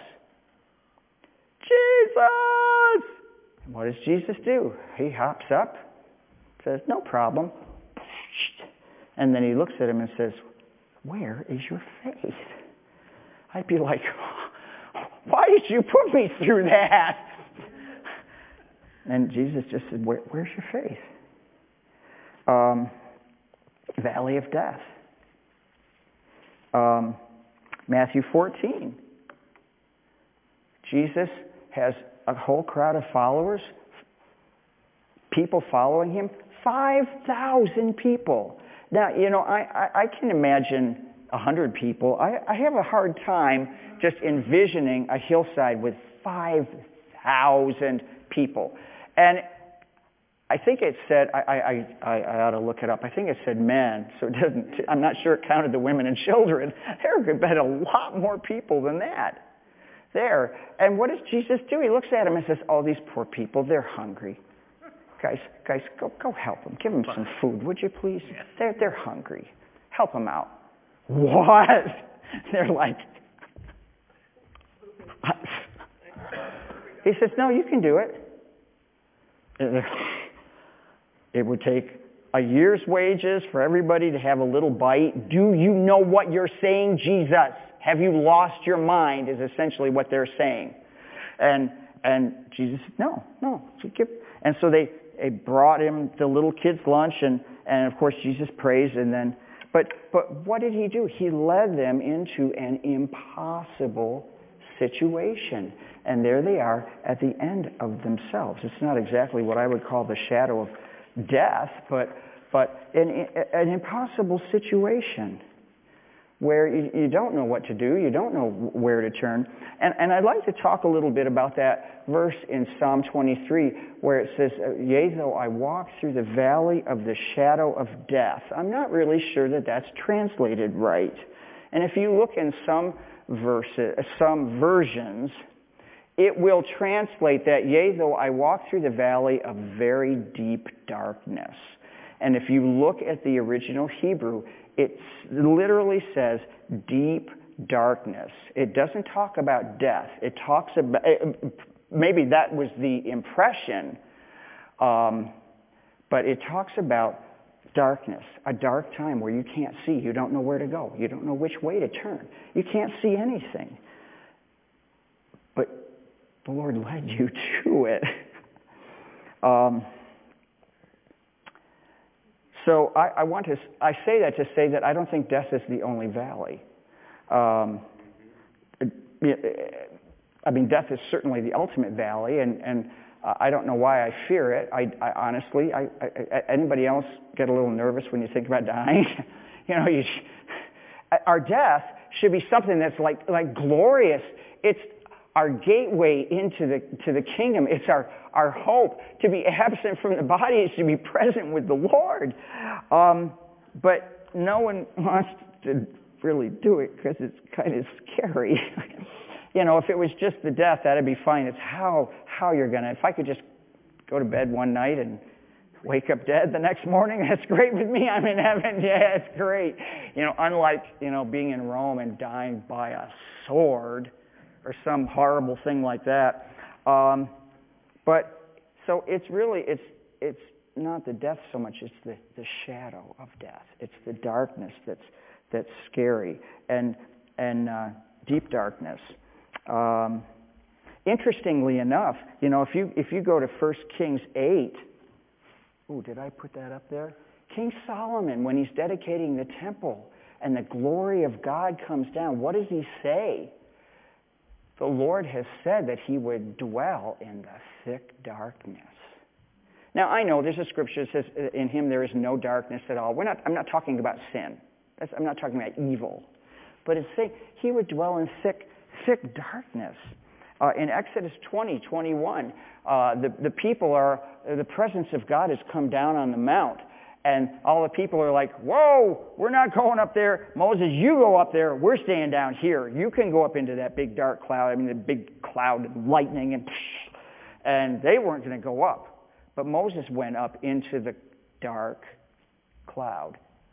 Jesus! What does Jesus do? He hops up, says, no problem. And then He looks at him and says, where is your faith? I'd be like, why did you put me through that? And Jesus just said, where's your faith? Valley of death. Matthew 14. Jesus has a whole crowd of followers, people following Him, 5,000 people. Now, you know, I can imagine 100 people. I have a hard time just envisioning a hillside with 5,000 people. And I think it said, I ought to look it up, I think it said men, so it doesn't, I'm not sure it counted the women and children. There could have been a lot more people than that. there. And what does Jesus do? He looks at them and says, oh, these poor people, they're hungry. Guys, go help them. Give them some food, would you please? They're hungry. Help them out. What? They're like, he says, no, you can do it. It would take a year's wages for everybody to have a little bite. Do you know what you're saying, Jesus? Have you lost your mind is essentially what they're saying. And Jesus said, no. And so they brought him the little kid's lunch, and of course Jesus prays, and then, but what did he do? He led them into an impossible situation. And there they are at the end of themselves. It's not exactly what I would call the shadow of death, but an impossible situation where you don't know what to do, you don't know where to turn. And I'd like to talk a little bit about that verse in Psalm 23 where it says, yea, though I walk through the valley of the shadow of death. I'm not really sure that that's translated right. And if you look in some versions, it will translate that, yea, though I walk through the valley of very deep darkness. And if you look at the original Hebrew, it literally says deep darkness. It doesn't talk about death. It talks about, maybe that was the impression, but it talks about darkness, a dark time where you can't see, you don't know where to go, you don't know which way to turn, you can't see anything. But the Lord led you to it. So I say that to say that I don't think death is the only valley. I mean, death is certainly the ultimate valley, and I don't know why I fear it. I honestly, anybody else get a little nervous when you think about dying? Our death should be something that's like glorious. It's our gateway into the kingdom. It's our hope. To be absent from the body is to be present with the Lord. But no one wants to really do it because it's kind of scary. If it was just the death, that'd be fine. It's how you're going to. If I could just go to bed one night and wake up dead the next morning, that's great with me. I'm in heaven. Yeah, it's great. Unlike, being in Rome and dying by a sword or some horrible thing like that. But so it's not the death so much, it's the shadow of death. It's the darkness that's scary and deep darkness. Interestingly enough, if you go to 1 Kings 8, did I put that up there? King Solomon, when he's dedicating the temple and the glory of God comes down, what does he say? The Lord has said that he would dwell in the thick darkness. Now, I know there's a scripture that says in him there is no darkness at all. I'm not talking about sin. I'm not talking about evil. But it's saying he would dwell in thick darkness. In Exodus 20:21, the presence of God has come down on the mount. And all the people are like, whoa, we're not going up there. Moses, you go up there. We're staying down here. You can go up into that big dark cloud. The big cloud and lightning. And they weren't going to go up. But Moses went up into the dark cloud.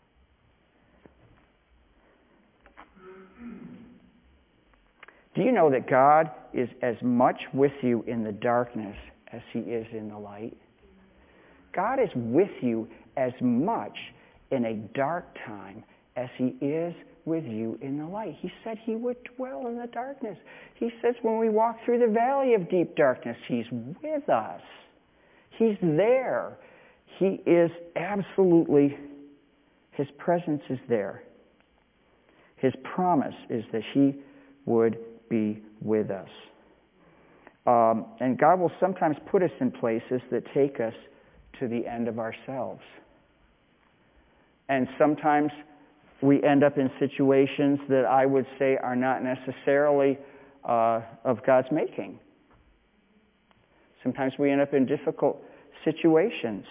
Do you know that God is as much with you in the darkness as he is in the light? God is with you as much in a dark time as he is with you in the light. He said he would dwell in the darkness. He says when we walk through the valley of deep darkness, he's with us. He's there. He is absolutely, his presence is there. His promise is that he would be with us. And God will sometimes put us in places that take us to the end of ourselves. And sometimes we end up in situations that I would say are not necessarily of God's making. Sometimes we end up in difficult situations.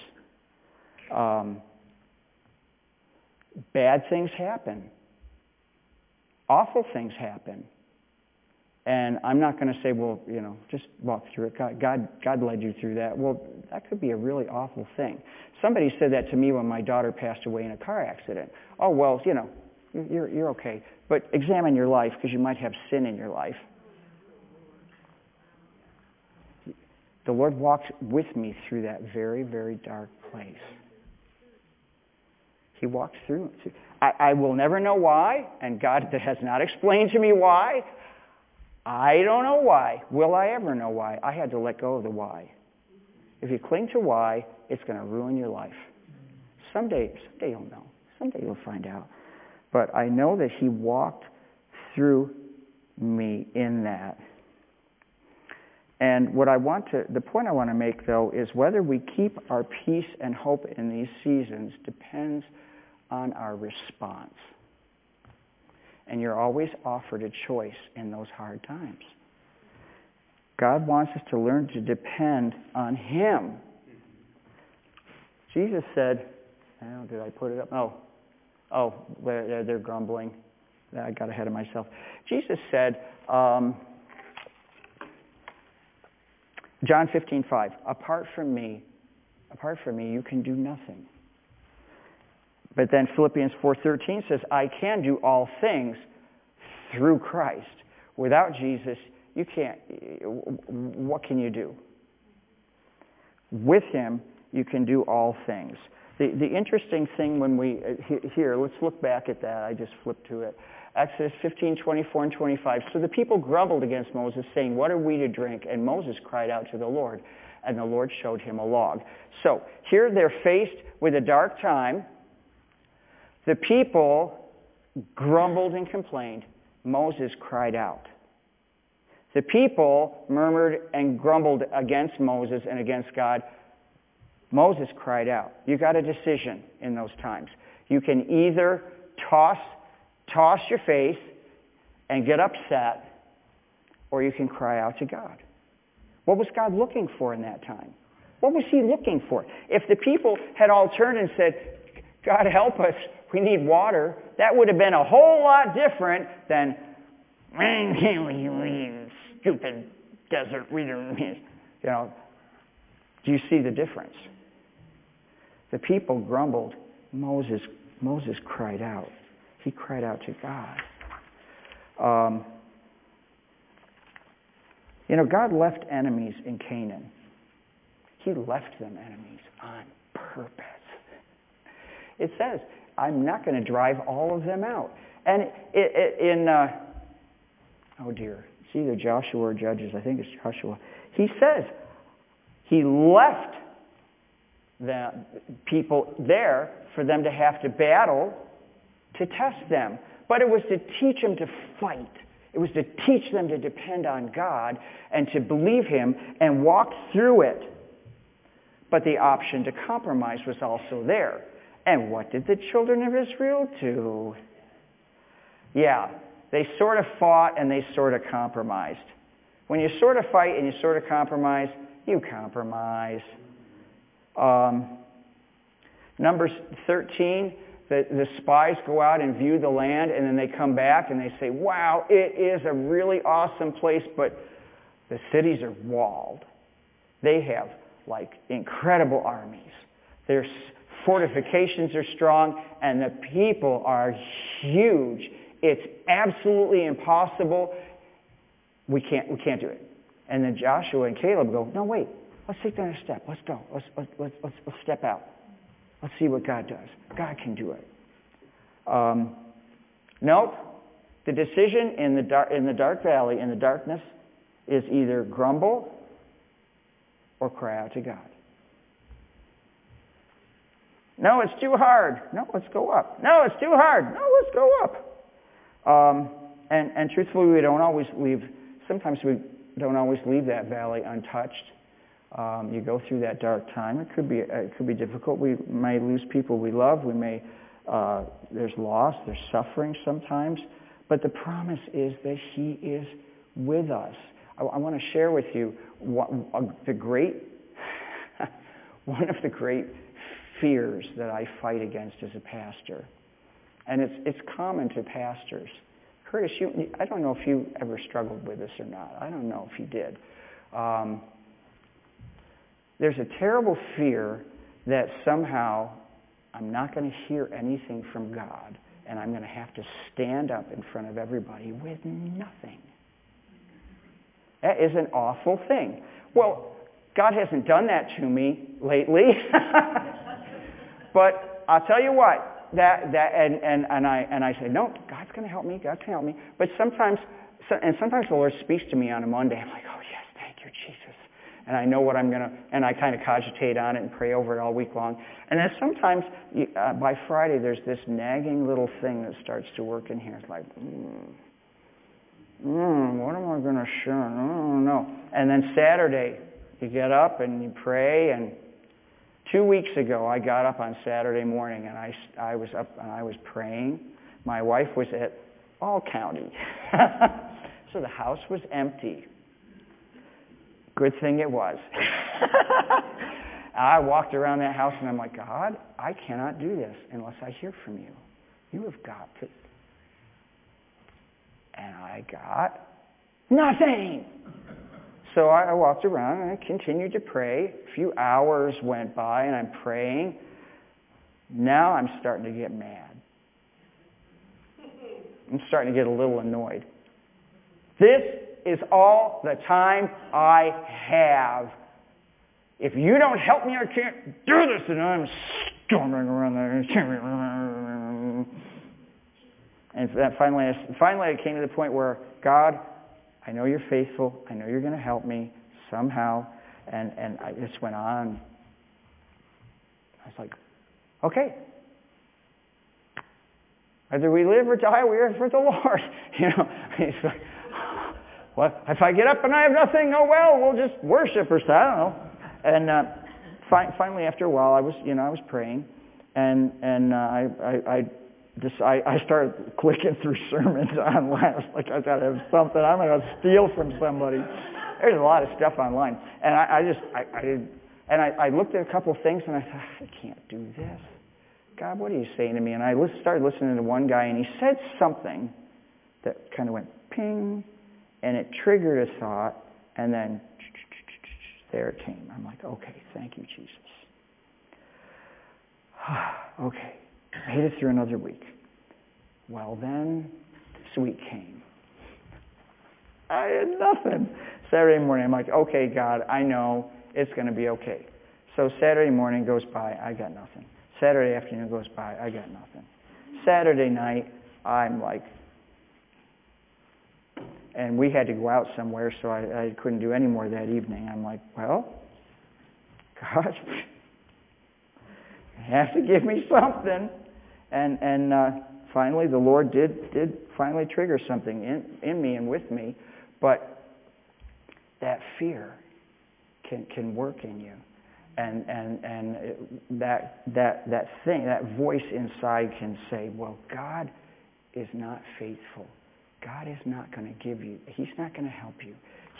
Bad things happen. Awful things happen. And I'm not going to say, well, just walk through it. God led you through that. Well, that could be a really awful thing. Somebody said that to me when my daughter passed away in a car accident. Oh, well, you're okay. But examine your life because you might have sin in your life. The Lord walked with me through that very, very dark place. He walked through it. I will never know why, and God has not explained to me why. I don't know why. Will I ever know why? I had to let go of the why. If you cling to why, it's going to ruin your life. Someday you'll know. Someday you'll find out. But I know that He walked through me in that. And the point I want to make, though, is whether we keep our peace and hope in these seasons depends on our response. And you're always offered a choice in those hard times. God wants us to learn to depend on Him. Jesus said, did I put it up? Oh, they're grumbling. I got ahead of myself. Jesus said, John 15:5, apart from me, you can do nothing. But then Philippians 4:13 says, I can do all things through Christ. Without Jesus, you can't. What can you do? With Him, you can do all things. The interesting thing when let's look back at that. I just flipped to it. Exodus 15:24 and 25. So the people grumbled against Moses, saying, what are we to drink? And Moses cried out to the Lord, and the Lord showed him a log. So here they're faced with a dark time. The people grumbled and complained. Moses cried out. The people murmured and grumbled against Moses and against God. Moses cried out. You got a decision in those times. You can either toss your face and get upset, or you can cry out to God. What was God looking for in that time? What was He looking for? If the people had all turned and said, God help us, we need water, that would have been a whole lot different than, stupid desert, do you see the difference? The people grumbled. Moses cried out. He cried out to God. God left enemies in Canaan. He left them enemies on purpose. It says, I'm not going to drive all of them out. And it's either Joshua or Judges. I think it's Joshua. He says He left the people there for them to have to battle to test them. But it was to teach them to fight. It was to teach them to depend on God and to believe Him and walk through it. But the option to compromise was also there. And what did the children of Israel do? Yeah, they sort of fought and they sort of compromised. When you sort of fight and you sort of compromise, you compromise. Numbers 13, the spies go out and view the land, and then they come back and they say, wow, it is a really awesome place, but the cities are walled. They have, incredible armies. Their fortifications are strong, and the people are huge. It's absolutely impossible. We can't do it. And then Joshua and Caleb go, no, wait, let's take another step. Let's go. Let's step out. Let's see what God does. God can do it. Nope. The decision in the dark valley, in the darkness, is either grumble or cry out to God. No, it's too hard. No, let's go up. No, it's too hard. No, let's go up. And truthfully, sometimes we don't always leave that valley untouched. You go through that dark time. It could be difficult. We may lose people we love. There's loss. There's suffering sometimes. But the promise is that He is with us. I want to share with you one of the great fears that I fight against as a pastor. And it's common to pastors Curtis, I don't know if you ever struggled with this or not. I don't know if you did. There's a terrible fear that somehow I'm not going to hear anything from God, and I'm going to have to stand up in front of everybody with nothing. That is an awful thing. Well, God hasn't done that to me lately. But I'll tell you what, I say, no, God's going to help me. God's going to help me. But sometimes the Lord speaks to me on a Monday. I'm like, oh yes, thank you, Jesus. And I know what I'm going to, and I kind of cogitate on it and pray over it all week long. And then sometimes by Friday, there's this nagging little thing that starts to work in here. It's like, what am I going to share? No. And then Saturday, you get up and you pray. And 2 weeks ago, I got up on Saturday morning and I was up and I was praying. My wife was at All County. So the house was empty. Good thing it was. I walked around that house and I'm like, God, I cannot do this unless I hear from you. You have got to. And I got nothing. So I walked around and I continued to pray. A few hours went by and I'm praying. Now I'm starting to get mad. I'm starting to get a little annoyed. This is all the time I have. If you don't help me, I can't do this. And I'm storming around there. And finally I came to the point where, God, I know you're faithful. I know you're going to help me somehow. And I just went on. I was like, okay. Whether we live or die, we are for the Lord. It's like, well, if I get up and I have nothing, oh well, we'll just worship or something. I don't know. And finally, after a while, I was praying, and I started clicking through sermons online. Like I got to have something. I'm going to steal from somebody. There's a lot of stuff online, and I looked at a couple of things, and I thought, I can't do this. God, what are you saying to me? And I started listening to one guy, and he said something that kind of went ping. And it triggered a thought, and then there it came. I'm like, okay, thank you, Jesus. Okay, made it through another week. Well, then this week came. I had nothing. Saturday morning, I'm like, okay, God, I know it's going to be okay. So Saturday morning goes by, I got nothing. Saturday afternoon goes by, I got nothing. Saturday night, I'm like, and we had to go out somewhere, so I couldn't do any more that evening. I'm like, well, God, you have to give me something. And finally, the Lord did finally trigger something in me and with me. But that fear can work in you. And that thing, that voice inside can say, well, God is not faithful. God is not going to give you. He's not going to help you.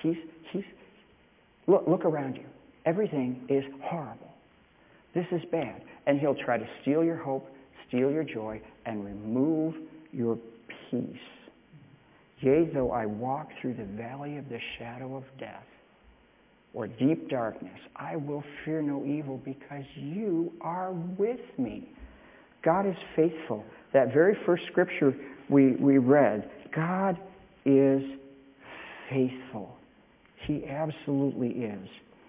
Look around you. Everything is horrible. This is bad. And he'll try to steal your hope, steal your joy, and remove your peace. Yea, though I walk through the valley of the shadow of death, or deep darkness, I will fear no evil because you are with me. God is faithful. That very first scripture we read, God is faithful. He absolutely is.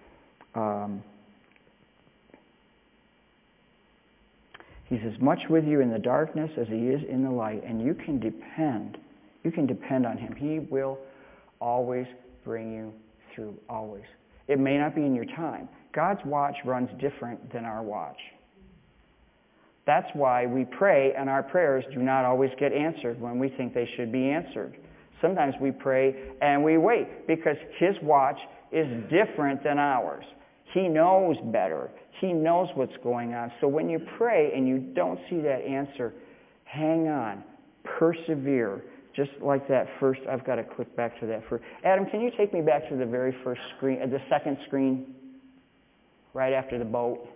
He's as much with you in the darkness as he is in the light, and you can depend on him. He will always bring you through, always. It may not be in your time. God's watch runs different than our watch. That's why we pray, and our prayers do not always get answered when we think they should be answered. Sometimes we pray and we wait because his watch is different than ours. He knows better. He knows what's going on. So when you pray and you don't see that answer, hang on. Persevere. Just like that first, I've got to click back to that first. Adam, can you take me back to the very first screen, the second screen, right after the boat?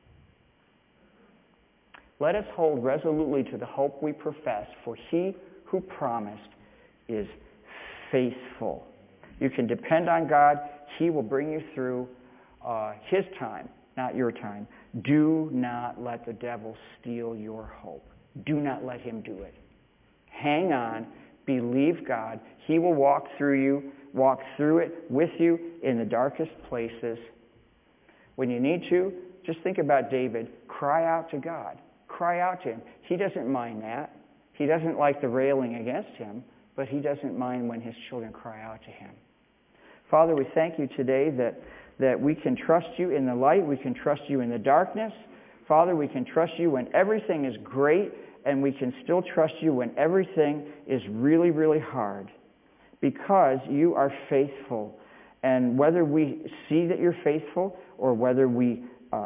Let us hold resolutely to the hope we profess, for he who promised is faithful. You can depend on God. He will bring you through His time, not your time. Do not let the devil steal your hope. Do not let him do it. Hang on. Believe God. He will walk through it with you in the darkest places. When you need to, just think about David. Cry out to God. Cry out to Him. He doesn't mind that. He doesn't like the railing against him, but He doesn't mind when His children cry out to Him. Father, we thank You today that we can trust You in the light. We can trust You in the darkness. Father, we can trust You when everything is great, and we can still trust You when everything is really, really hard, because You are faithful. And whether we see that You're faithful or whether we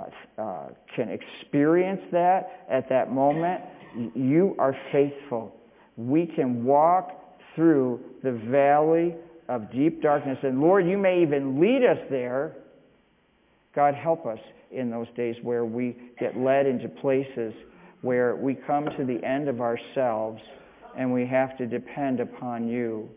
can experience that at that moment, You are faithful. We can walk through the valley of deep darkness. And Lord, You may even lead us there. God, help us in those days where we get led into places where we come to the end of ourselves and we have to depend upon You.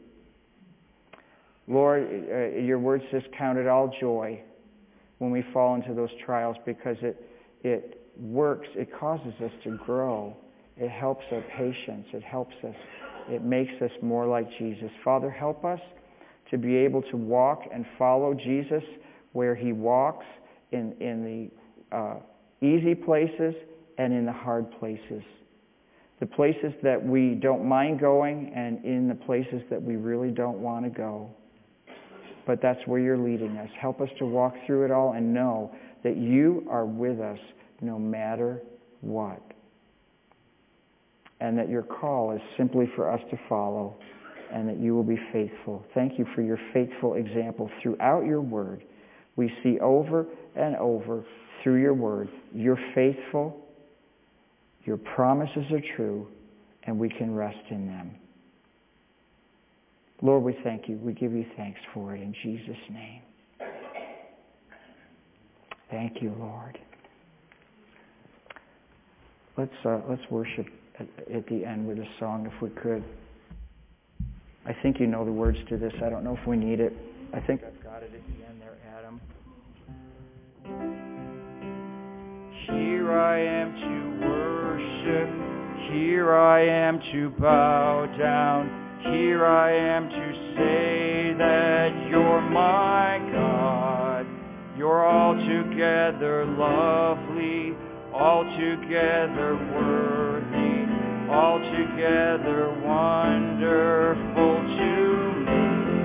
Lord, Your word says, count it all joy when we fall into those trials, because it works. It causes us to grow. It helps our patience. It helps us. It makes us more like Jesus. Father, help us to be able to walk and follow Jesus where He walks, in the easy places and in the hard places. The places that we don't mind going, and in the places that we really don't want to go. But that's where You're leading us. Help us to walk through it all and know that You are with us no matter what. And that Your call is simply for us to follow, and that You will be faithful. Thank You for Your faithful example throughout Your word. We see over and over through Your word, You're faithful, Your promises are true, and we can rest in them. Lord, we thank You. We give You thanks for it in Jesus' name. Thank You, Lord. Let's worship at the end with a song, if we could. I think you know the words to this. I don't know if we need it. I think I've got it at the end there, Adam. Here I am to worship. Here I am to bow down. Here I am to say that You're my God. You're altogether lovely, altogether worthy, altogether wonderful to me.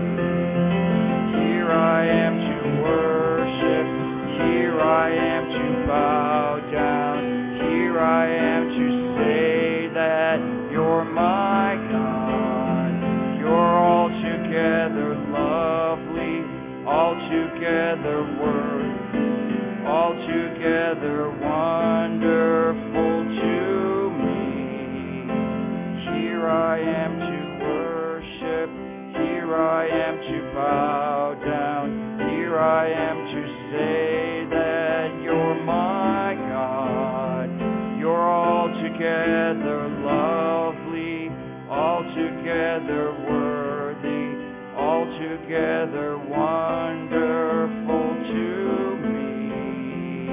Here I am to worship. Here I am to bow down. Here I am to say that You're my God. You're altogether lovely, altogether worthy, altogether wonderful to me. Here I am to worship. Here I am to bow down. Here I am to say that You're my God. You're altogether lovely, altogether worthy, altogether wonderful to me.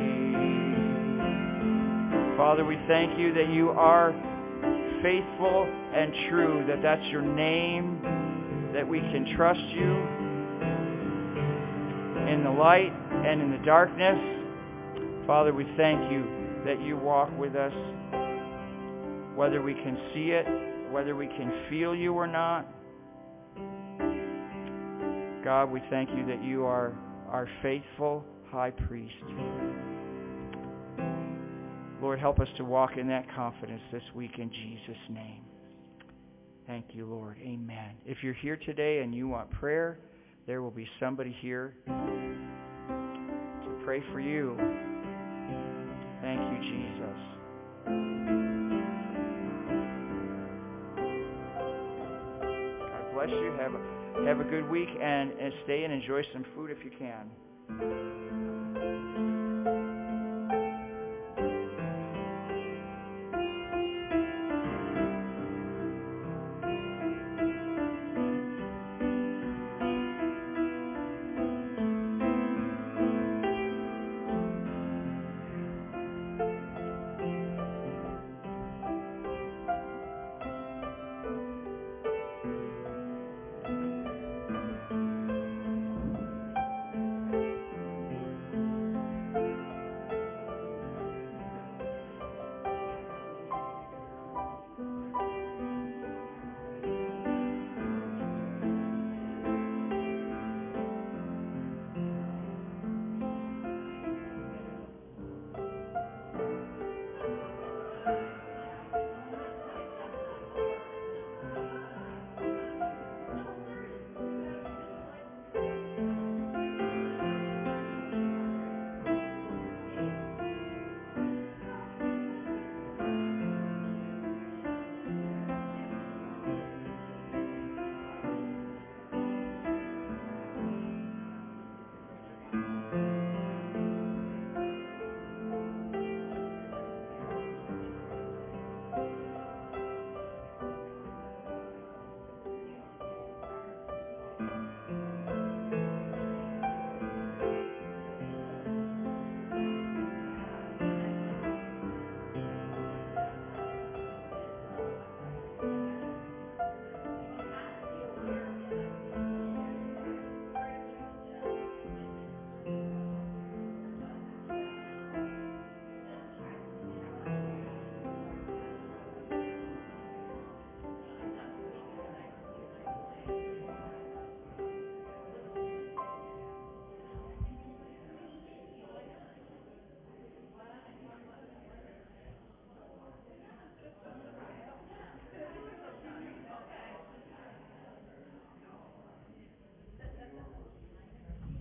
Father, we thank You that You are faithful and true, that's Your name, that we can trust You in the light and in the darkness. Father, we thank You that You walk with us, whether we can see it, whether we can feel You or not. God, we thank You that You are our faithful high priest. Lord, help us to walk in that confidence this week in Jesus' name. Thank You, Lord. Amen. If you're here today and you want prayer, there will be somebody here to pray for you. Thank You, Jesus. God bless you. Have a good week, and stay and enjoy some food if you can. Amen.